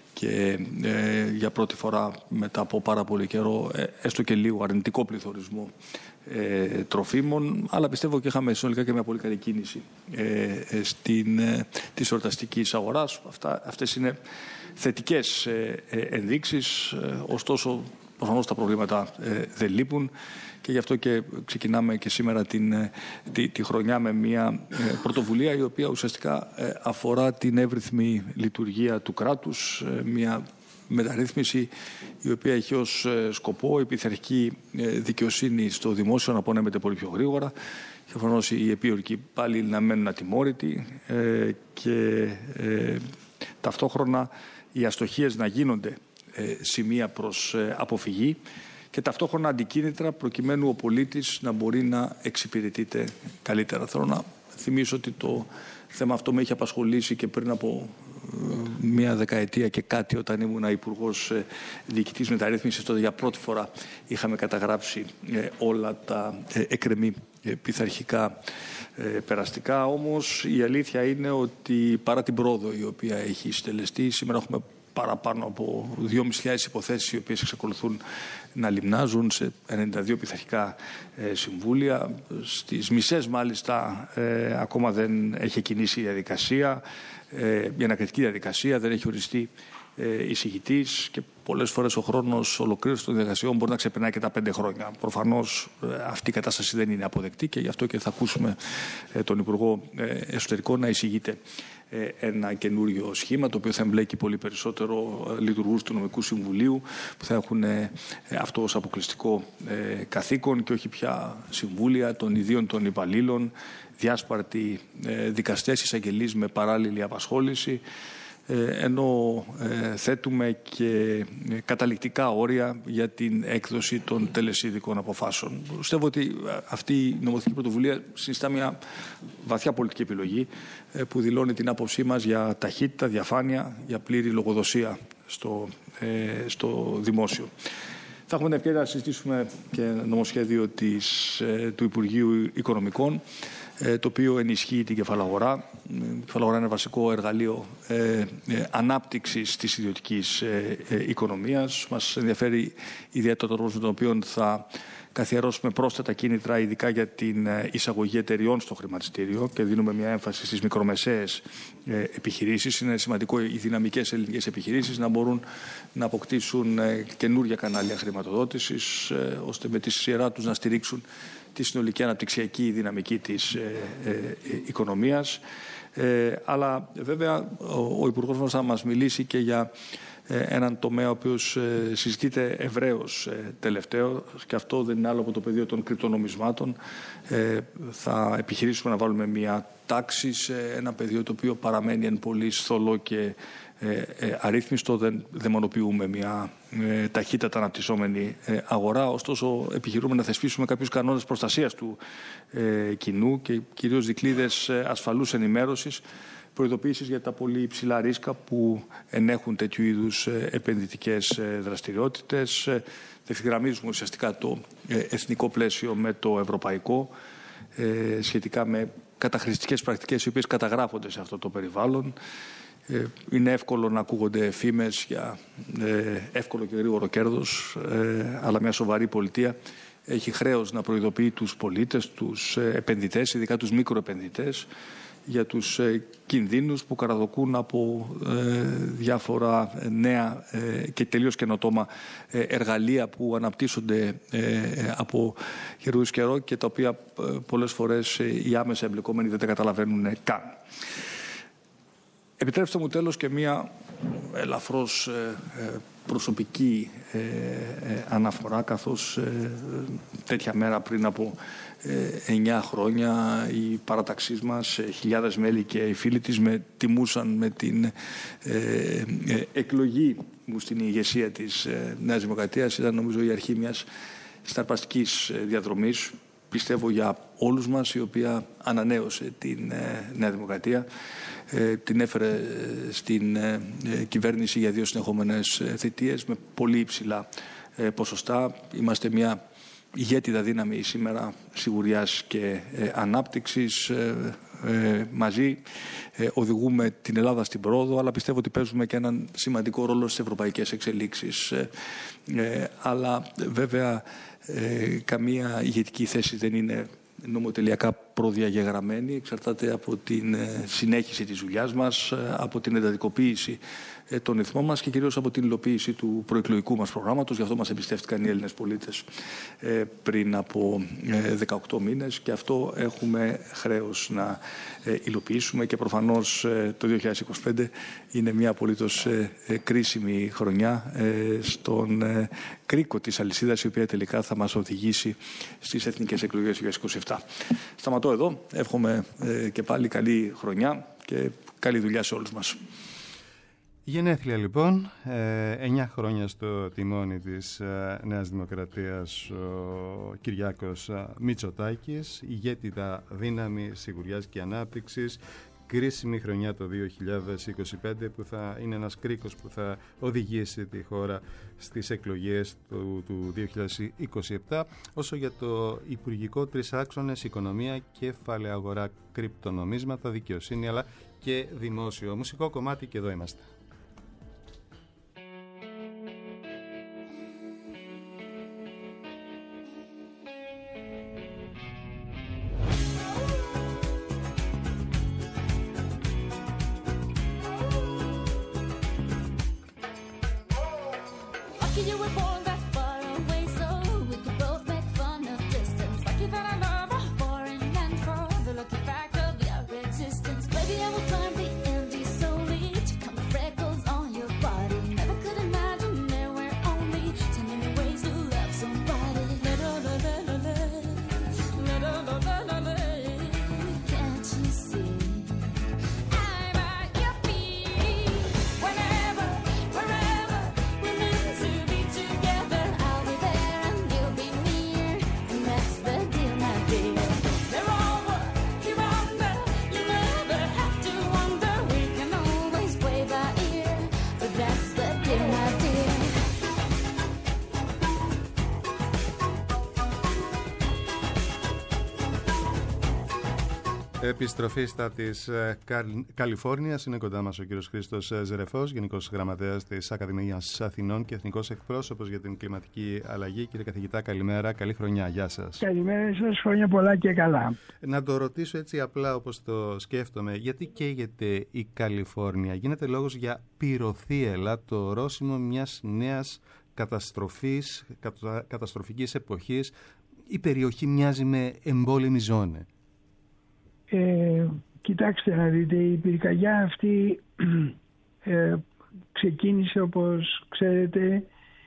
και ε, για πρώτη φορά μετά από πάρα πολύ καιρό ε, έστω και λίγο αρνητικό πληθωρισμό ε, τροφίμων, αλλά πιστεύω και είχαμε συνολικά και μια πολύ καλή κίνηση ε, ε, στην, ε, της εορταστικής αγοράς. Αυτά, αυτές είναι θετικές ε, ε, ενδείξεις, ε, ωστόσο προφανώς τα προβλήματα ε, δεν λείπουν και γι' αυτό και ξεκινάμε και σήμερα την, τη, τη χρονιά με μια ε, πρωτοβουλία η οποία ουσιαστικά ε, αφορά την εύρυθμη λειτουργία του κράτους, ε, μια μεταρρύθμιση η οποία έχει ως ε, σκοπό η πειθαρχική ε, δικαιοσύνη στο δημόσιο να απονέμεται πολύ πιο γρήγορα και προφανώς οι επίορκοι πάλι να μένουν ατιμόρυτοι ε, και ε, ταυτόχρονα οι αστοχίες να γίνονται ε, σημεία προς ε, αποφυγή και ταυτόχρονα αντικίνητρα προκειμένου ο πολίτης να μπορεί να εξυπηρετείται καλύτερα. Θέλω να θυμίσω ότι το θέμα αυτό με είχε απασχολήσει και πριν από μία δεκαετία και κάτι όταν ήμουν υπουργός διοικητής μεταρρύθμισης. Τότε για πρώτη φορά είχαμε καταγράψει όλα τα εκκρεμή πειθαρχικά περαστικά. Όμως η αλήθεια είναι ότι παρά την πρόοδο η οποία έχει συντελεστεί, σήμερα έχουμε παραπάνω από δυόμισι χιλιάδες υποθέσεις οι οποίες εξακολουθούν να λιμνάζουν σε ενενήντα δύο πειθαρχικά ε, συμβούλια. Στις μισές μάλιστα ε, ακόμα δεν έχει κινήσει η διαδικασία, ε, η ανακριτική διαδικασία, δεν έχει οριστεί ε, εισηγητής και πολλές φορές ο χρόνος ολοκλήρωσης των διαδικασιών μπορεί να ξεπερνάει και τα πέντε χρόνια. Προφανώς ε, αυτή η κατάσταση δεν είναι αποδεκτή και γι' αυτό και θα ακούσουμε ε, τον Υπουργό ε, Εσωτερικών να εισηγείται ένα καινούριο σχήμα το οποίο θα εμπλέκει πολύ περισσότερο λειτουργούς του Νομικού Συμβουλίου που θα έχουν αυτό ως αποκλειστικό καθήκον και όχι πια συμβούλια των ιδίων των υπαλλήλων, διάσπαρτοι δικαστές, εισαγγελείς με παράλληλη απασχόληση, ενώ θέτουμε και καταληκτικά όρια για την έκδοση των τελεσίδικων αποφάσεων. Πιστεύω ότι αυτή η νομοθετική πρωτοβουλία συνιστά μια βαθιά πολιτική επιλογή που δηλώνει την άποψή μας για ταχύτητα, διαφάνεια, για πλήρη λογοδοσία στο, στο δημόσιο. Θα έχουμε την ευκαιρία να συζητήσουμε και νομοσχέδιο της, του Υπουργείου Οικονομικών, το οποίο ενισχύει την κεφαλαγορά. Η κεφαλαγορά είναι βασικό εργαλείο ε, ε, ανάπτυξης της ιδιωτικής ε, ε, οικονομίας. Μας ενδιαφέρει ιδιαίτερα το τρόπο με τον οποίο θα καθιερώσουμε πρόσθετα κίνητρα, ειδικά για την εισαγωγή εταιριών στο χρηματιστήριο και δίνουμε μια έμφαση στις μικρομεσαίες ε, επιχειρήσεις. Είναι σημαντικό οι δυναμικές ελληνικές επιχειρήσεις να μπορούν να αποκτήσουν ε, καινούργια κανάλια χρηματοδότησης, ε, ώστε με τη σειρά τους να στηρίξουν τη συνολική αναπτυξιακή δυναμική της ε, ε, ε, οικονομίας. Ε, αλλά βέβαια ο, ο Υπουργός μας θα μας μιλήσει και για ε, έναν τομέα ο οποίος ε, συζητείται ευρέως ε, τελευταίο και αυτό δεν είναι άλλο από το πεδίο των κρυπτονομισμάτων. Ε, θα επιχειρήσουμε να βάλουμε μια τάξη σε ένα πεδίο το οποίο παραμένει εν πολλοίς θολό και Ε, ε, αρρύθμιστο, δεν δαιμονοποιούμε μια ε, ταχύτατα αναπτυσσόμενη ε, αγορά, ωστόσο επιχειρούμε να θεσπίσουμε κάποιους κανόνες προστασίας του ε, κοινού και κυρίως δικλείδες ε, ασφαλούς ενημέρωσης, προειδοποίησεις για τα πολύ υψηλά ρίσκα που ενέχουν τέτοιου είδους ε, επενδυτικές ε, δραστηριότητες. Ε, ευθυγραμμίζουμε ουσιαστικά το ε, εθνικό πλαίσιο με το ευρωπαϊκό ε, σχετικά με καταχρηστικές πρακτικές οι οποίες καταγράφονται σε αυτό το περιβάλλον. Είναι εύκολο να ακούγονται φήμες για ε, εύκολο και γρήγορο κέρδος, ε, αλλά μια σοβαρή πολιτεία έχει χρέος να προειδοποιεί τους πολίτες, τους ε, επενδυτές, ειδικά τους μικροεπενδυτές, για τους ε, κινδύνους που καραδοκούν από ε, διάφορα νέα ε, και τελείως καινοτόμα ε, εργαλεία που αναπτύσσονται ε, από καιρού καιρό και τα οποία ε, πολλές φορές ε, οι άμεσα εμπλεκόμενοι δεν τα καταλαβαίνουν ε, καν. Επιτρέψτε μου τέλος και μία ελαφρώς προσωπική αναφορά, καθώς τέτοια μέρα πριν από εννιά χρόνια οι παραταξείς μας, χιλιάδες μέλη και οι φίλοι της με τιμούσαν με την εκλογή μου στην ηγεσία της Νέας Δημοκρατίας. Ήταν νομίζω η αρχή μιας συναρπαστικής διαδρομής, πιστεύω για όλους μας, η οποία ανανέωσε την Νέα Δημοκρατία, την έφερε στην κυβέρνηση για δύο συνεχόμενες θητείες με πολύ υψηλά ποσοστά. Είμαστε μια ηγέτιδα δύναμη σήμερα σιγουριάς και ανάπτυξης. Ε, μαζί ε, οδηγούμε την Ελλάδα στην πρόοδο, αλλά πιστεύω ότι παίζουμε και έναν σημαντικό ρόλο στις ευρωπαϊκές εξελίξεις. Ε, ε, αλλά βέβαια ε, καμία ηγετική θέση δεν είναι νομοτελειακά προδιαγεγραμμένη, εξαρτάται από την ε, συνέχιση της δουλειάς μας, ε, από την εντατικοποίηση ε, των ρυθμών μας και κυρίως από την υλοποίηση του προεκλογικού μας προγράμματος. Γι' αυτό μας εμπιστεύτηκαν οι Έλληνες πολίτες ε, πριν από ε, δεκαοκτώ μήνες και αυτό έχουμε χρέος να ε, υλοποιήσουμε και προφανώς ε, το δύο χιλιάδες είκοσι πέντε είναι μια απολύτως ε, ε, κρίσιμη χρονιά ε, στον ε, κρίκο της αλυσίδας, η οποία τελικά θα μας οδηγήσει στις εθνικές εκλογές του δύο χιλιάδες είκοσι επτά. Σταματώ εδώ. Εύχομαι ε, και πάλι καλή χρονιά και καλή δουλειά σε όλους μας. Γενέθλια λοιπόν, εννιά χρόνια στο τιμόνι της ε, Νέας Δημοκρατίας ο Κυριάκος Μητσοτάκης, ηγέτιδα δύναμη σιγουριάς και ανάπτυξης. Κρίσιμη χρονιά το δύο χιλιάδες είκοσι πέντε που θα είναι ένας κρίκος που θα οδηγήσει τη χώρα στις εκλογές του, του δύο χιλιάδες είκοσι επτά. Όσο για το Υπουργικό Τρισάξονες, οικονομία, κεφάλαια αγορά, κρυπτονομίσματα, δικαιοσύνη αλλά και δημόσιο μουσικό κομμάτι, και εδώ είμαστε. Επιστροφή στα της Καλ... Καλιφόρνιας. Είναι κοντά μας ο κύριος Χρήστος Ζερεφός, Γενικός Γραμματέας της Ακαδημίας Αθηνών και Εθνικός Εκπρόσωπος για την Κλιματική Αλλαγή. Κύριε καθηγητά, καλημέρα, καλή χρονιά, γεια σας. Καλημέρα σας, χρόνια πολλά και καλά. Να το ρωτήσω έτσι απλά όπως το σκέφτομαι, γιατί καίγεται η Καλιφόρνια? Γίνεται λόγος για πυροθύελλα, το ορόσημο μιας νέας καταστροφής, κατα... καταστροφικής εποχής. Η περιοχή μοιάζει με εμπόλεμη ζώνη. Ε, κοιτάξτε να δείτε, η πυρκαγιά αυτή ε, ξεκίνησε, όπως ξέρετε,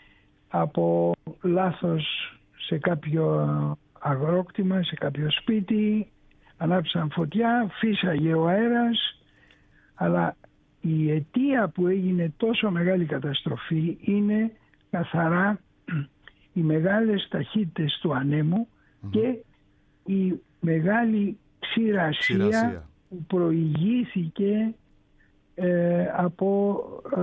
από λάθος σε κάποιο αγρόκτημα, σε κάποιο σπίτι, ανάψαν φωτιά, φύσαγε ο αέρας, αλλά η αιτία που έγινε τόσο μεγάλη καταστροφή είναι καθαρά οι μεγάλες ταχύτητες του ανέμου mm-hmm. και η μεγάλη ξηρασία, ξηρασία. που προηγήθηκε ε, από,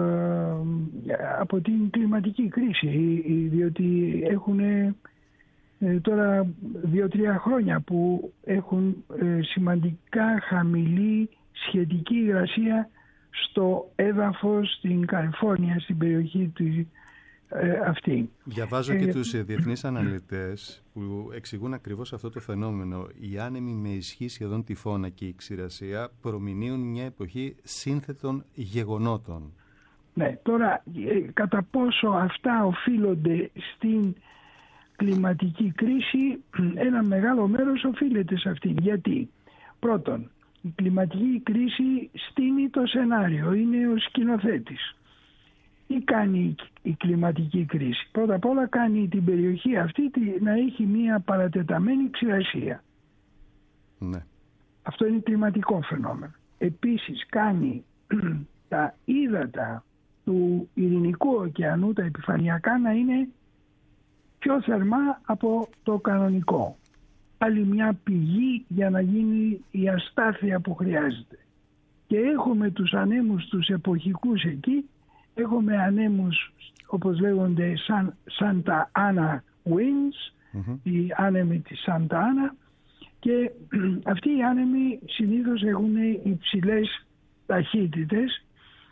ε, από την κλιματική κρίση, διότι έχουν ε, τώρα δύο-τρία χρόνια που έχουν ε, σημαντικά χαμηλή σχετική υγρασία στο έδαφος στην Καλιφόρνια, στην περιοχή του ε, αυτή. Διαβάζω και ε, τους διεθνείς αναλυτές που εξηγούν ακριβώς αυτό το φαινόμενο. Οι άνεμοι με ισχύ σχεδόν τυφώνα και η ξηρασία προμηνύουν μια εποχή σύνθετων γεγονότων. Ναι, τώρα ε, κατά πόσο αυτά οφείλονται στην κλιματική κρίση, ένα μεγάλο μέρος οφείλεται σε αυτήν. Γιατί? Πρώτον, η κλιματική κρίση στείνει το σενάριο, είναι ο σκηνοθέτης. Τι κάνει η κλιματική κρίση? Πρώτα απ' όλα κάνει την περιοχή αυτή να έχει μια παρατεταμένη ξηρασία. Ναι. Αυτό είναι κλιματικό φαινόμενο. Επίσης κάνει τα ύδατα του Ειρηνικού ωκεανού, τα επιφανειακά, να είναι πιο θερμά από το κανονικό. Άλλη μια πηγή για να γίνει η αστάθεια που χρειάζεται. Και έχουμε τους ανέμους τους εποχικούς εκεί, έχουμε ανέμους όπως λέγονται σαν Santa Ana Winds, mm-hmm. οι άνεμοι της Santa Ana, και αυτοί οι άνεμοι συνήθως έχουν υψηλές ταχύτητες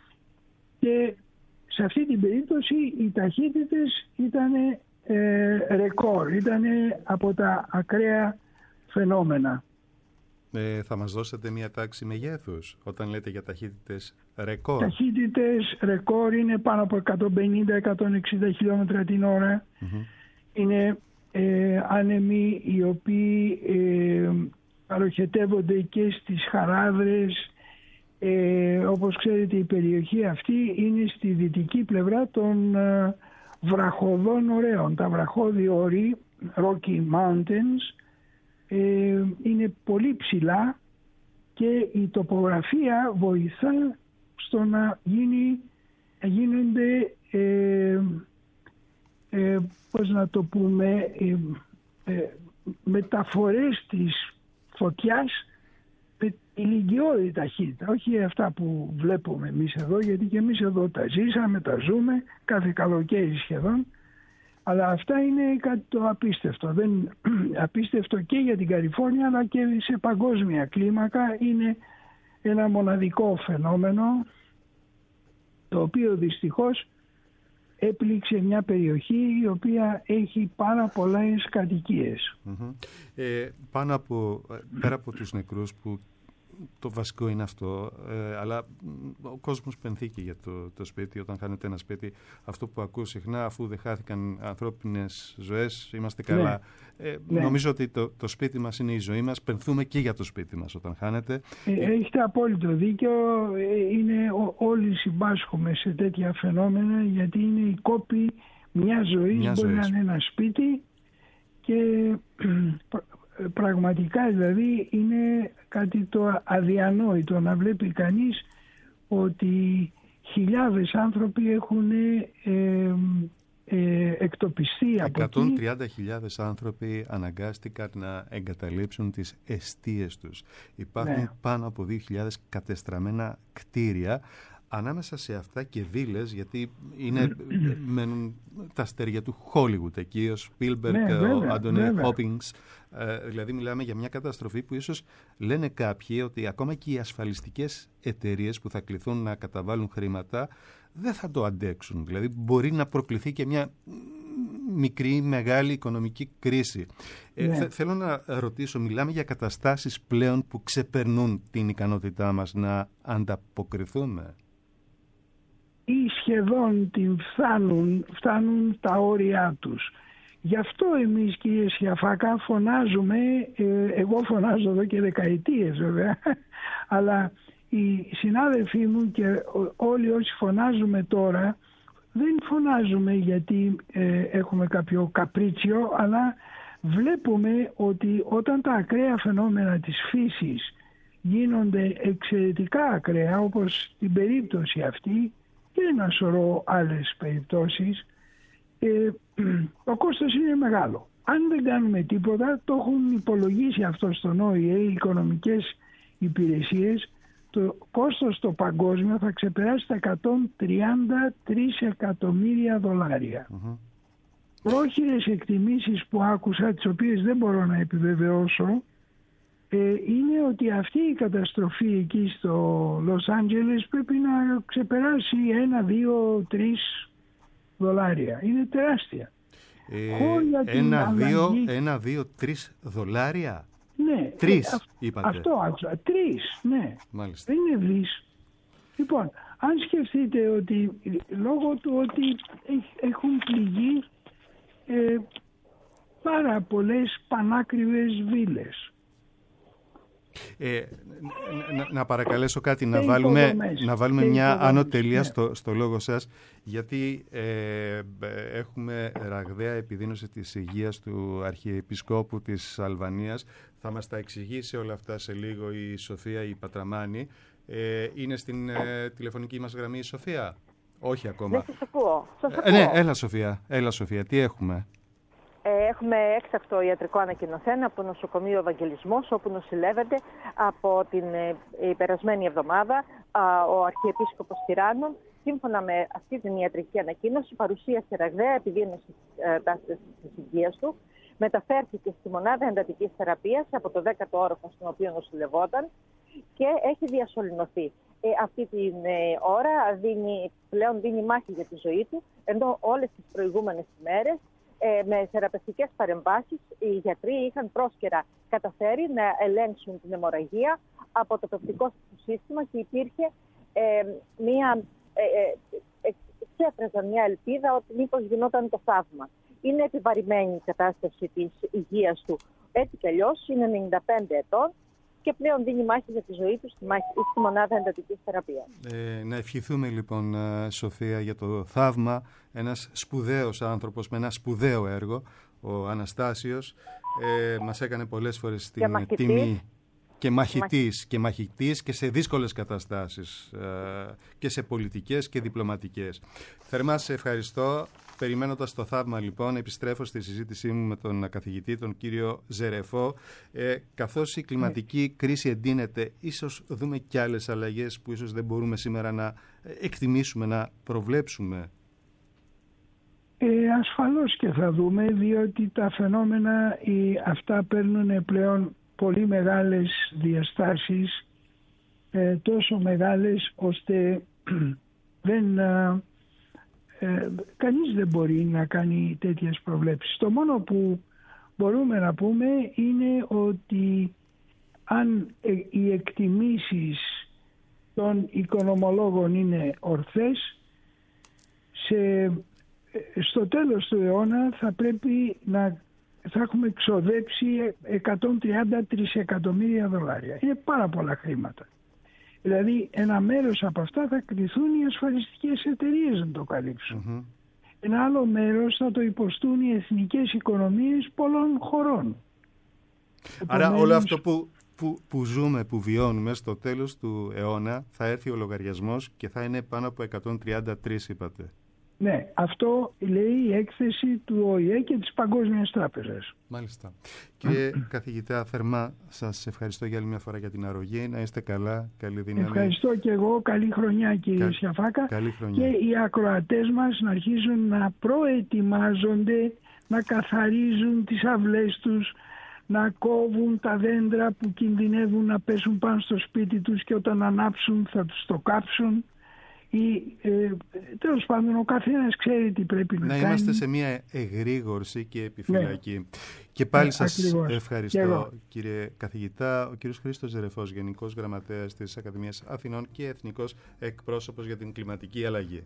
και σε αυτή την περίπτωση οι ταχύτητες ήταν ε, ρεκόρ, ήταν από τα ακραία φαινόμενα. Ε, θα μας δώσετε μια τάξη μεγέθους όταν λέτε για ταχύτητες ρεκόρ? Ταχύτητες ρεκόρ είναι πάνω από εκατόν πενήντα με εκατόν εξήντα χιλιόμετρα την ώρα. Mm-hmm. Είναι ε, άνεμοι οι οποίοι ε, παροχετεύονται και στις χαράδρες. Ε, όπως ξέρετε η περιοχή αυτή είναι στη δυτική πλευρά των ε, βραχωδών ωραίων. Τα βραχώδη όρη, Rocky Mountains, ε, είναι πολύ ψηλά και η τοπογραφία βοηθά στο να γίνει, γίνονται ε, ε, πώς να το πούμε ε, ε, μεταφορές της φωτιάς με ηλικιώδη ταχύτητα, όχι αυτά που βλέπουμε εμείς εδώ, γιατί και εμείς εδώ τα ζήσαμε, τα ζούμε κάθε καλοκαίρι σχεδόν, αλλά αυτά είναι κάτι το απίστευτο. Δεν, απίστευτο και για την Καλιφόρνια, αλλά και σε παγκόσμια κλίμακα. Είναι ένα μοναδικό φαινόμενο, το οποίο δυστυχώς έπληξε μια περιοχή η οποία έχει πάρα πολλές κατοικίες. Mm-hmm. Ε, πάνω από, πέρα από τους νεκρούς που το βασικό είναι αυτό, ε, αλλά ο κόσμος πενθήκε για το, το σπίτι. Όταν χάνεται ένα σπίτι, αυτό που ακούω συχνά, αφού δεν χάθηκαν ανθρώπινες ζωές, είμαστε καλά. Ναι. Ε, ναι. Νομίζω ότι το, το σπίτι μας είναι η ζωή μας. Πενθούμε και για το σπίτι μας όταν χάνεται. Ε, έχετε απόλυτο δίκιο. Είναι, ό, όλοι συμπάσχουμε σε τέτοια φαινόμενα, γιατί είναι η κόπη μια ζωής. Μια μπορεί ζωής. Να είναι ένα σπίτι και πραγματικά δηλαδή είναι κάτι το αδιανόητο να βλέπει κανείς ότι χιλιάδες άνθρωποι έχουν ε, ε, εκτοπιστεί από εκεί. εκατόν τριάντα χιλιάδες άνθρωποι αναγκάστηκαν να εγκαταλείψουν τις εστίες τους. Υπάρχουν ναι. πάνω από δύο χιλιάδες κατεστραμμένα κτίρια. Ανάμεσα σε αυτά και βίλες, γιατί είναι, μένουν τα αστέρια του Hollywood εκεί, ο Spielberg, ναι, ο Anthony Hopkins. Ε, δηλαδή μιλάμε για μια καταστροφή που ίσως λένε κάποιοι ότι ακόμα και οι ασφαλιστικές εταιρείες που θα κληθούν να καταβάλουν χρήματα δεν θα το αντέξουν. Δηλαδή μπορεί να προκληθεί και μια μικρή, μεγάλη οικονομική κρίση. Ε, ναι. θε, θέλω να ρωτήσω, μιλάμε για καταστάσεις πλέον που ξεπερνούν την ικανότητά μας να ανταποκριθούμε? Ή σχεδόν την φτάνουν, φτάνουν τα όρια τους. Γι' αυτό εμείς, κύριε Σιαφάκα, φωνάζουμε, ε, εγώ φωνάζω εδώ και δεκαετίες βέβαια, αλλά οι συνάδελφοί μου και όλοι όσοι φωνάζουμε τώρα, δεν φωνάζουμε γιατί ε, έχουμε κάποιο καπρίτσιο, αλλά βλέπουμε ότι όταν τα ακραία φαινόμενα της φύσης γίνονται εξαιρετικά ακραία, όπως στην περίπτωση αυτή και ένα σωρό άλλες περιπτώσεις, ε, το κόστος είναι μεγάλο. Αν δεν κάνουμε τίποτα, το έχουν υπολογίσει αυτό στον Ο Ε Ε οι οικονομικές υπηρεσίες, το κόστος το παγκόσμιο θα ξεπεράσει τα εκατόν τριάντα τρία εκατομμύρια δολάρια. Mm-hmm. Πρόχειρες εκτιμήσεις που άκουσα, τις οποίες δεν μπορώ να επιβεβαιώσω, ε, είναι ότι αυτή η καταστροφή εκεί στο Λος Άντζελες πρέπει να ξεπεράσει ένα, δύο, τρεις δολάρια. Είναι τεράστια. Ε, ένα, δύο, ένα, δύο, τρεις δολάρια. Ναι. Τρεις, ε, είπατε. Αυτό άκουσα. Τρεις, ναι. Μάλιστα. Δεν είναι δις. Λοιπόν, αν σκεφτείτε ότι λόγω του ότι έχουν πληγεί ε, πάρα πολλές πανάκριβες βίλες. Ε, να, να παρακαλέσω κάτι, να βάλουμε, υποδομές, να βάλουμε μια υποδομές, ανωτελεία ναι. στο, στο λόγο σας, γιατί ε, έχουμε ραγδαία επιδείνωση της υγείας του Αρχιεπισκόπου της Αλβανίας. Θα μας τα εξηγήσει όλα αυτά σε λίγο η Σοφία η Πατραμάνη. Ε, είναι στην ε, τηλεφωνική μας γραμμή η Σοφία? Όχι ακόμα. Δεν σας ακούω. Σας ακούω. Ε, ναι, έλα Σοφία, έλα Σοφία, τι έχουμε? Έχουμε έκτακτο ιατρικό ανακοινωθέν από το νοσοκομείο Ευαγγελισμός, όπου νοσηλεύεται από την περασμένη εβδομάδα ο Αρχιεπίσκοπος Τυράννων. Σύμφωνα με αυτή την ιατρική ανακοίνωση, παρουσίασε ραγδαία επιδείνωση της υγείας του, μεταφέρθηκε στη μονάδα εντατικής θεραπείας από το δέκατο όροφο στον οποίο νοσηλευόταν και έχει διασωληνωθεί. Ε, αυτή την ε, ώρα δίνει, πλέον δίνει μάχη για τη ζωή του, ενώ όλες τις προηγούμενες ημέρες ε, με θεραπευτικές παρεμβάσεις οι γιατροί είχαν πρόσκαιρα καταφέρει να ελέγξουν την αιμορραγία από το πεπτικό του σύστημα και υπήρχε ε, μία, ε, ε, εξέφραζαν μια ελπίδα ότι μήπως γινόταν το θαύμα. Είναι επιβαρημένη η κατάσταση της υγείας του. Έτσι κι αλλιώς είναι ενενήντα πέντε ετών και πλέον δίνει μάχη για τη ζωή του στη, μάχη, στη μονάδα εντατικής θεραπείας. Ε, να ευχηθούμε λοιπόν, Σοφία, για το θαύμα. Ένας σπουδαίος άνθρωπος με ένα σπουδαίο έργο, ο Αναστάσιος, ε, μας έκανε πολλές φορές την τιμή. Και μαχητής, και μαχητής και σε δύσκολες καταστάσεις ε, και σε πολιτικές και διπλωματικές. Θερμά σε ευχαριστώ. Περιμένοντας το θαύμα λοιπόν, επιστρέφω στη συζήτησή μου με τον καθηγητή, τον κύριο Ζερεφό. Ε, καθώς η κλιματική κρίση εντείνεται, ίσως δούμε και άλλες αλλαγές που ίσως δεν μπορούμε σήμερα να εκτιμήσουμε, να προβλέψουμε. Ε, ασφαλώς και θα δούμε, διότι τα φαινόμενα οι, αυτά παίρνουν πλέον πολύ μεγάλες διαστάσεις, ε, τόσο μεγάλες ώστε δεν, ε, ε, κανείς δεν μπορεί να κάνει τέτοιες προβλέψεις. Το μόνο που μπορούμε να πούμε είναι ότι αν ε, οι εκτιμήσεις των οικονομολόγων είναι ορθές, σε, στο τέλος του αιώνα θα πρέπει να θα έχουμε εξοδέψει εκατόν τριάντα τρισεκατομμύρια δολάρια. Είναι πάρα πολλά χρήματα. Δηλαδή ένα μέρος από αυτά θα κληθούν οι ασφαλιστικές εταιρείες να το καλύψουν. Mm-hmm. Ένα άλλο μέρος θα το υποστούν οι εθνικές οικονομίες πολλών χωρών. Άρα Επομένως, όλο αυτό που, που, που ζούμε, που βιώνουμε στο τέλος του αιώνα θα έρθει ο λογαριασμός και θα είναι πάνω από εκατόν τριάντα τρία, είπατε. Ναι, αυτό λέει η έκθεση του Ο Η Ε και της Παγκόσμιας Τράπεζας. Μάλιστα. Κύριε καθηγητά, θερμά σας ευχαριστώ για άλλη μια φορά για την αρρωγή. Να είστε καλά, καλή δύναμη. Ευχαριστώ και εγώ. Καλή χρονιά, κύριε Κα... Σιαφάκα. Καλή χρονιά. Και οι ακροατές μας να αρχίζουν να προετοιμάζονται, να καθαρίζουν τις αυλές τους, να κόβουν τα δέντρα που κινδυνεύουν να πέσουν πάνω στο σπίτι τους και όταν ανάψουν θα τους το κάψουν. Ή, ε, τέλος πάντων ο καθένας ξέρει τι πρέπει να, να κάνει. Να είμαστε σε μια εγρήγορση και επιφυλακή. Ναι. Και πάλι ναι, σας ακριβώς. Ευχαριστώ κύριε καθηγητά. Ο κύριος Χρήστος Ζερεφός, Γενικός Γραμματέας της Ακαδημίας Αθηνών και Εθνικός Εκπρόσωπος για την Κλιματική Αλλαγή.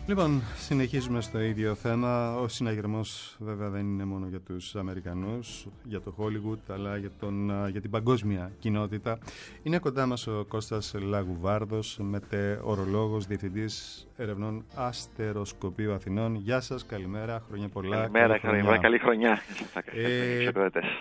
Λοιπόν, συνεχίζουμε στο ίδιο θέμα. Ο συναγερμός βέβαια δεν είναι μόνο για τους Αμερικανούς, για το Hollywood, αλλά για, τον, για την παγκόσμια κοινότητα. Είναι κοντά μας ο Κώστας Λαγουβάρδος, μετεωρολόγος, διευθυντής ερευνών αστεροσκοπείου Αθηνών. Γεια σας, καλημέρα, χρόνια πολλά. Καλημέρα, καλή χρονιά. Καλή χρονιά. Ε, ε,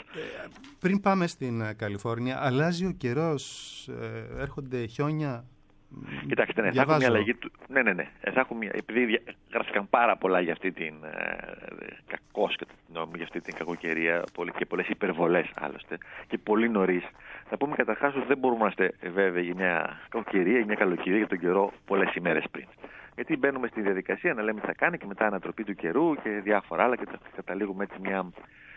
πριν πάμε στην Καλιφόρνια, αλλάζει ο καιρός, ε, έρχονται χιόνια. Κοιτάξτε, ναι, θα έχουμε μια αλλαγή του. Ναι, ναι, ναι. Θα έχουμε, επειδή γράφτηκαν πάρα πολλά για αυτή την ε, κακώς και για αυτή την κακοκαιρία και πολλές υπερβολές άλλωστε και πολύ νωρίς. Θα πούμε καταρχάς ότι δεν μπορούμε να είμαστε βέβαιοι για μια κακοκαιρία ή μια καλοκαιρία για τον καιρό πολλές ημέρες πριν. Γιατί μπαίνουμε στη διαδικασία να λέμε τι θα κάνει και μετά ανατροπή του καιρού και διάφορα άλλα και καταλήγουμε έτσι μια.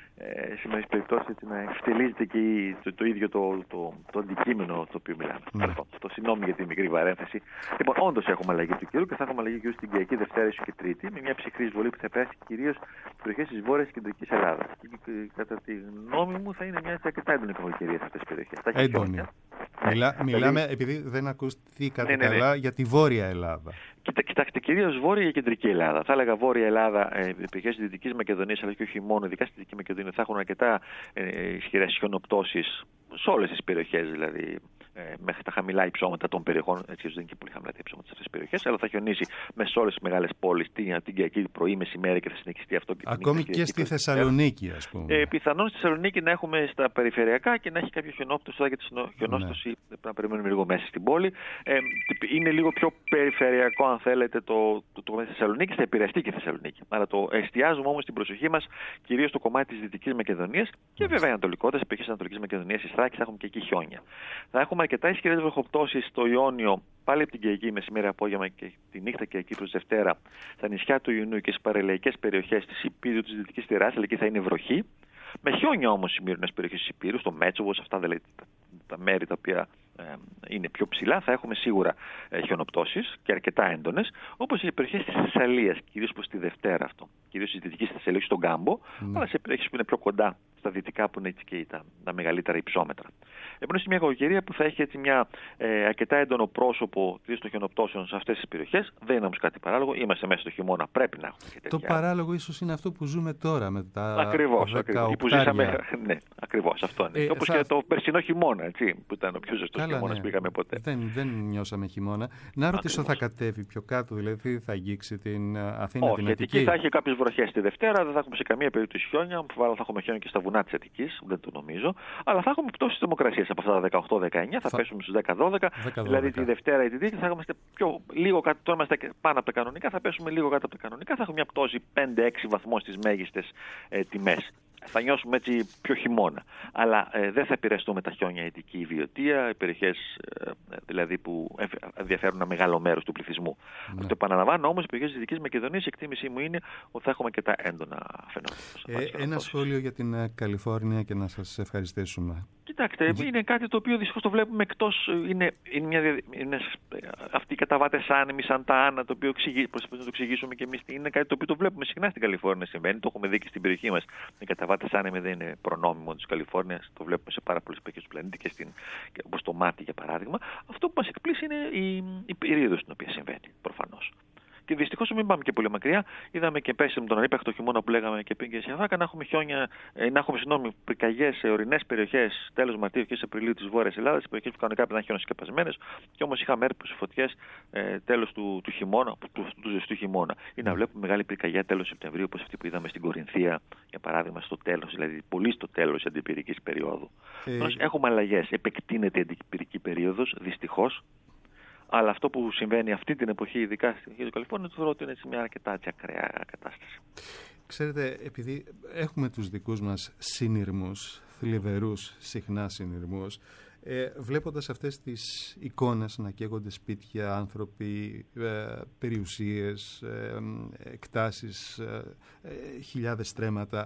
Ε, σε μερικές περιπτώσεις να εξτελίζεται και το, το ίδιο το, το, το αντικείμενο το οποίο μιλάμε. Mm. Αυτό, το συγγνώμη για τη μικρή παρένθεση. Λοιπόν, όντως έχουμε αλλαγή του καιρού και θα έχουμε αλλαγή και στην Κυριακή, Δευτέρα ίσως και Τρίτη, με μια ψυχρή εισβολή που θα περάσει κυρίως στις περιοχές της Βόρειας και Κεντρικής Ελλάδας. Και, και, κατά τη γνώμη μου θα είναι μια αρκετά έντονη κακοκαιρία σε αυτές τις περιοχές. Έντονη. Μιλά, μιλάμε, επειδή δεν ακούστηκατε ναι, ναι, ναι. καλά, για τη Βόρεια Ελλάδα. Κοιτά, κοιτάξτε, κυρίως Βόρεια και Κεντρική Ελλάδα. Θα έλεγα Βόρεια Ελλάδα, ε, περιοχές της Δυτικής Μακεδονίας, αλλά και όχι μόνο, ειδικά στη Δυτική Μακεδονία, θα έχουν αρκετά ε, ισχυρές χιονοπτώσεις σε όλες τις περιοχές, δηλαδή ε, μέχρι τα χαμηλά υψώματα των περιοχών. Έτσι, δεν είναι και πολύ χαμηλά τα υψώματα σε αυτές τις περιοχές, αλλά θα χιονίσει μέσα σε όλες τις μεγάλες πόλεις την Κυριακή πρωί, μεσημέρι και θα συνεχιστεί αυτό. Και ακόμη και στη Θεσσαλονίκη, ας πούμε. Ε, πιθανόν στη Θεσσαλονίκη να έχουμε στα περιφερειακά και να έχει κάποιο χιονόπτωση, για τη χιονόστοση ναι. να περιμένουμε λίγο μέσα στην πόλη. Ε, είναι λίγο πιο περιφερειακό, αν θέλετε, το, το, το Θεσσαλονίκη, θα επηρεαστεί και η Θεσσαλονίκη. Άρα το εστιάζουμε όμως την προσοχή μας κυρίως στο κομμάτι της Δυτικής Μακεδονίας και βέβαια ανατολικότερα, σε περιοχές της Ανατολικής Μακεδονίας, της Θράκης, θα έχουμε και εκεί χιόνια. Θα έχουμε αρκετά ισχυρές βροχοπτώσεις στο Ιόνιο, πάλι από την Κυριακή μεσημέρι απόγευμα και τη νύχτα Κυριακή προς Δευτέρα, στα νησιά του Ιουνίου και στις παραλιακές περιοχές της Υπήρου, της Δυτικής Τυράς, αλλά εκεί θα είναι βροχή. Με χιόνια όμως οι μύρινες περιοχές της Υπήρου, στο Μέτσοβος, αυτά δηλαδή τα μέρη τα οποία ε, είναι πιο ψηλά, θα έχουμε σίγουρα ε, χιονοπτώσεις και αρκετά έντονες, όπως οι περιοχές της Θεσσαλίας, κυρίως προς τη Δευτέρα αυτό. Κυρίως στη Δυτική Θεσσαλία, στον Κάμπο, mm. αλλά σε περιοχές που είναι πιο κοντά στα δυτικά, που είναι έτσι και τα, τα μεγαλύτερα υψόμετρα. Επομένως, μια κακοκαιρία που θα έχει έτσι μια ε, αρκετά έντονο πρόσωπο κυρίως των χιονοπτώσεων σε αυτές τις περιοχές. Δεν είναι όμως κάτι παράλογο. Είμαστε μέσα στο χειμώνα. Πρέπει να έχουμε και τέτοια. Το παράλογο ίσως είναι αυτό που ζούμε τώρα με τα. Ακριβώς. Που ζήσαμε. Ναι, ακριβώς αυτό είναι. Ε, όπως θα... και το περσινό χειμώνα, έτσι, που ήταν ο πιο ζεστός χειμώνας ναι. που είχαμε ποτέ. Δεν, δεν νιώσαμε χειμώνα. Να ρωτήσω, θα κατέβει πιο κάτω, δηλαδή θα αγγίξει την Αθήνα? Όχι, την γιατί εκεί θα έχει κάποιες βροχές τη Δευτέρα, δεν θα έχουμε σε καμία περίπτωση χιόνια. Αμφιβάλλω θα έχουμε χιόνια και στα βουνά της Αττικής, δεν το νομίζω. Αλλά θα έχουμε πτώσεις θερμοκρασίας από αυτά τα δεκαοκτώ δεκαεννιά, θα, θα πέσουμε στους δέκα δώδεκα. Δηλαδή τη Δευτέρα ή τη Τρίτη θα είμαστε πιο, λίγο κάτω, τώρα είμαστε πάνω από τα κανονικά, θα πέσουμε λίγο κάτω από τα κανονικά, θα έχουμε μια πτώση πέντε έξι βαθμούς στις μέγιστες ε, τιμές. Θα νιώσουμε έτσι πιο χειμώνα. Αλλά ε, δεν θα επηρεαστούμε τα χιόνια Αττική, η Βιωτία, οι περιοχές ε, δηλαδή που ενδιαφέρουν ένα μεγάλο μέρος του πληθυσμού. Ναι. Αυτό επαναλαμβάνω όμως, οι περιοχές της Δυτικής Μακεδονίας, η εκτίμησή μου είναι ότι θα έχουμε και τα έντονα φαινόμενα. Ε, ένα σχόλιο για την Καλιφόρνια και να σας ευχαριστήσουμε. Κοιτάξτε, είναι κάτι το οποίο δυστυχώς το βλέπουμε εκτός. Είναι, είναι, μια, είναι αυτοί οι καταβάτες άνεμοι, σαν τα Άννα, το οποίο προσπαθούμε να το εξηγήσουμε και εμείς. Είναι κάτι το οποίο το βλέπουμε συχνά στην Καλιφόρνια συμβαίνει. Το έχουμε δει και στην περιοχή μας. Οι καταβάτες άνεμοι δεν είναι προνόμιμο της Καλιφόρνιας. Το βλέπουμε σε πάρα πολλές περιοχές του πλανήτη και, στην, και όπως το Μάτι για παράδειγμα. Αυτό που μας εκπλήσει είναι η, η περίοδος στην οποία συμβαίνει προφανώς. Και δυστυχώς, μην πάμε και πολύ μακριά, είδαμε και πέρσι με τον ανύπαρκτο χειμώνα που λέγαμε και πριν και σε Αθάκα να έχουμε χιόνια, να έχουμε συγγνώμη, πυρκαγιές σε ορεινές περιοχές τέλος Μαρτίου και σε Απριλίου της Βόρειας Ελλάδας, περιοχές που κανονικά πρέπει να είναι χιονοσκεπασμένες, και όμως είχαμε έρθει φωτιές ε, τέλος του, του χειμώνα, του, του ζεστού χειμώνα. Ή να βλέπουμε μεγάλη πυρκαγιά τέλος Σεπτεμβρίου, όπως αυτή που είδαμε στην Κορινθία, για παράδειγμα, στο τέλος, δηλαδή πολύ στο τέλος της αντιπυρικής περίοδου. Ε... Έχουμε αλλαγές. Επεκτείνεται η αντιπυρική περίοδος, δυστυχώς. Αλλά αυτό που συμβαίνει αυτή την εποχή, ειδικά στην Νότια Καλιφόρνια, το θεωρώ ότι είναι μια αρκετά ακραία κατάσταση. Ξέρετε, επειδή έχουμε τους δικούς μας συνειρμούς, θλιβερούς συχνά συνειρμούς, ε, βλέποντας αυτές τις εικόνες να καίγονται σπίτια, άνθρωποι, ε, περιουσίες, ε, εκτάσεις, ε, ε, χιλιάδες στρέμματα,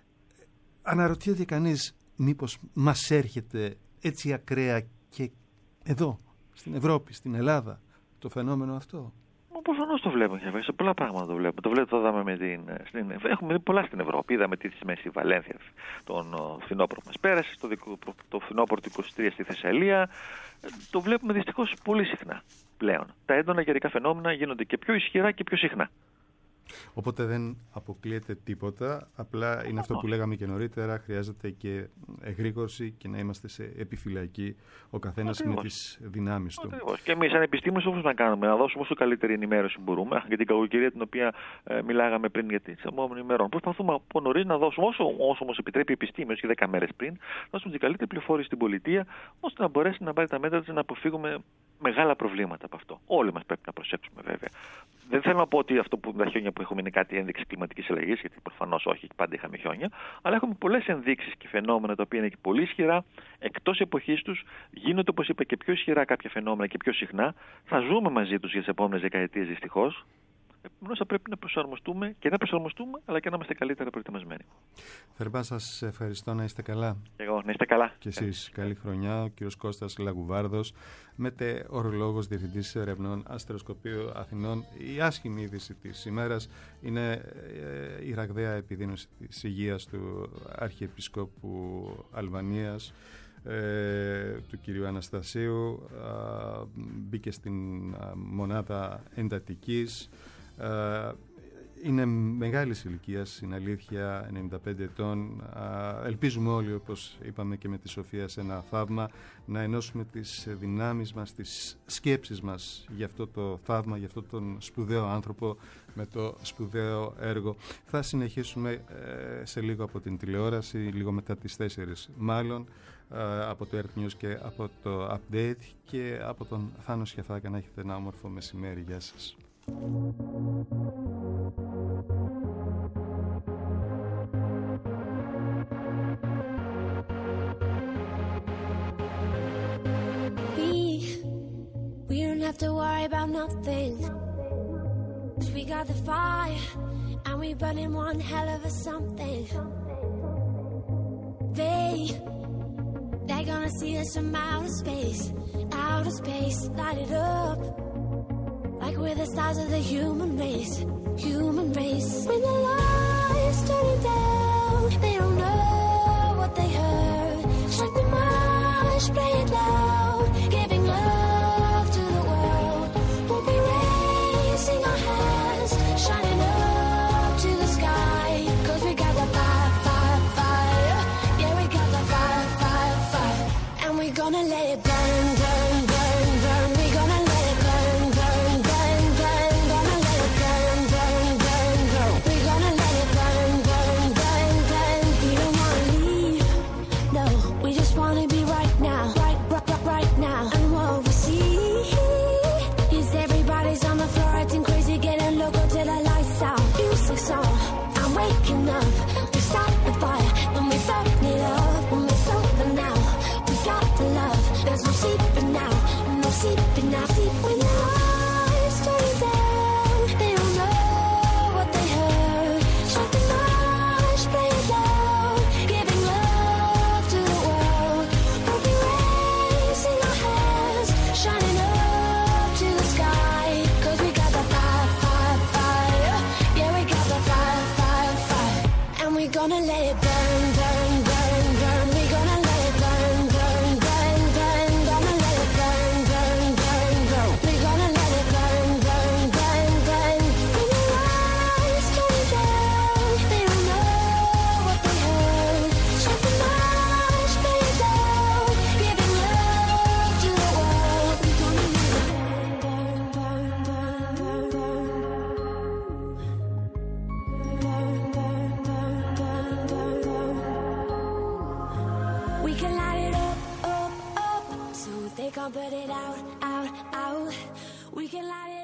αναρωτιέται κανείς μήπως μας έρχεται έτσι ακραία και εδώ, στην Ευρώπη, στην Ελλάδα, το φαινόμενο αυτό? προφανώς το βλέπουμε. Σε πολλά πράγματα το βλέπουμε. Το βλέπουμε, το δάμε με την, στην, έχουμε δει πολλά στην Ευρώπη. Είδαμε τη μέση Βαλένθια τον φθινόπωρο μας πέρασε, το, το φθινόπωρο του είκοσι τρία στη Θεσσαλία. Το βλέπουμε δυστυχώς πολύ συχνά πλέον. Τα έντονα καιρικά φαινόμενα γίνονται και πιο ισχυρά και πιο συχνά. Οπότε δεν αποκλείεται τίποτα, απλά είναι αυτό που λέγαμε και νωρίτερα, χρειάζεται και εγρήγορση και να είμαστε σε επιφυλακή ο καθένας με τις δυνάμεις του. Ακριβώς. Και εμείς σαν επιστήμονες όπως να κάνουμε, να δώσουμε όσο καλύτερη ενημέρωση μπορούμε, για την κακοκαιρία την οποία ε, μιλάγαμε πριν για τις επόμενες ημερών. Προσπαθούμε από νωρίς να δώσουμε όσο, όσο μας επιτρέπει η επιστήμη, όχι δέκα μέρες πριν, να δώσουμε την καλύτερη πληροφόρηση στην πολιτεία, ώστε να μπορέσει να πάρει τα μέτρα της να αποφύγουμε μεγάλα προβλήματα από αυτό. Όλοι μας πρέπει να προσέξουμε βέβαια. Δεν θέλω να πω ότι αυτό που τα χιόνια που έχουμε είναι κάτι ένδειξη κλιματικής αλλαγής, γιατί προφανώς όχι, πάντα είχαμε χιόνια, αλλά έχουμε πολλές ενδείξεις και φαινόμενα τα οποία είναι και πολύ ισχυρά, εκτός εποχής τους, γίνονται όπως είπα και πιο ισχυρά κάποια φαινόμενα και πιο συχνά. Θα ζούμε μαζί τους για τις επόμενες δεκαετίες δυστυχώς. Επομένως θα πρέπει να προσαρμοστούμε και να προσαρμοστούμε, αλλά και να είμαστε καλύτερα προετοιμασμένοι. Θερμά σας ευχαριστώ, να είστε καλά. Εγώ, να είστε καλά. Και εσείς, καλή χρονιά. Ο κύριος Κώστας Λαγουβάρδος, μετεωρολόγος, διευθυντής ερευνών Αστεροσκοπείου Αθηνών. Η άσχημη είδηση της ημέρας είναι η ραγδαία επιδείνωση της υγείας του Αρχιεπισκόπου Αλβανίας, του κυρίου Αναστασίου. Μπήκε στην μονάδα εντατικής. Είναι μεγάλης ηλικίας, είναι αλήθεια, ενενήντα πέντε ετών. Ελπίζουμε όλοι, όπως είπαμε και με τη Σοφία, σε ένα θαύμα, να ενώσουμε τις δυνάμεις μας, τις σκέψεις μας για αυτό το θαύμα, για αυτόν τον σπουδαίο άνθρωπο με το σπουδαίο έργο. Θα συνεχίσουμε σε λίγο από την τηλεόραση, λίγο μετά τις τέσσερις μάλλον, από το Earth News και από το Update και από τον Θάνο Σιαφάκα. Να έχετε ένα όμορφο μεσημέρι. Γεια σας. We, we don't have to worry about nothing, 'cause we got the fire and we burning one hell of a something. They, they're gonna see us from outer space, outer space, light it up like we're the stars of the human race, human race. When the lights turn down, they don't know what they heard. Strike the march, play it loud, giving love to the world. We'll be raising our hands, shining up to the sky, 'cause we got the fire, fire, fire. Yeah, we got the fire, fire, fire. And we're gonna let it burn, burn, burn, burn. We're gonna let it burn, burn, burn, burn. Gonna let it burn, burn, burn, burn. We're gonna let it burn, burn, burn, burn. We don't wanna leave, no. We just wanna be right now, right, right, right, right now. And what we see is everybody's on the floor acting crazy, getting loco till the lights out. Music's on, I'm waking up. We start the fire, when we burn it up, when we sober now. We got the love, there's no sleeping now, no sleeping now. Sleep when the lights turn down, they don't know what they heard. Strike the march, play it loud, giving love to the world. We'll be raising our hands, shining up to the sky, 'cause we got the fire, fire, fire. Yeah, we got the fire, fire, fire. And we're gonna let it burn, burn, burn, burn. We're gonna let it burn, burn, burn, burn. Gonna let it burn, burn, burn, burn. We're gonna let it burn, burn, burn, burn. When the lights turn down, they don't know what they heard. Strike the march, play it loud, giving love to the world. We're gonna let it burn, burn, burn, burn, burn, burn, burn, burn, burn, burn, burn. We can light it up, up, up, so they can't put it out, out, out. We can light it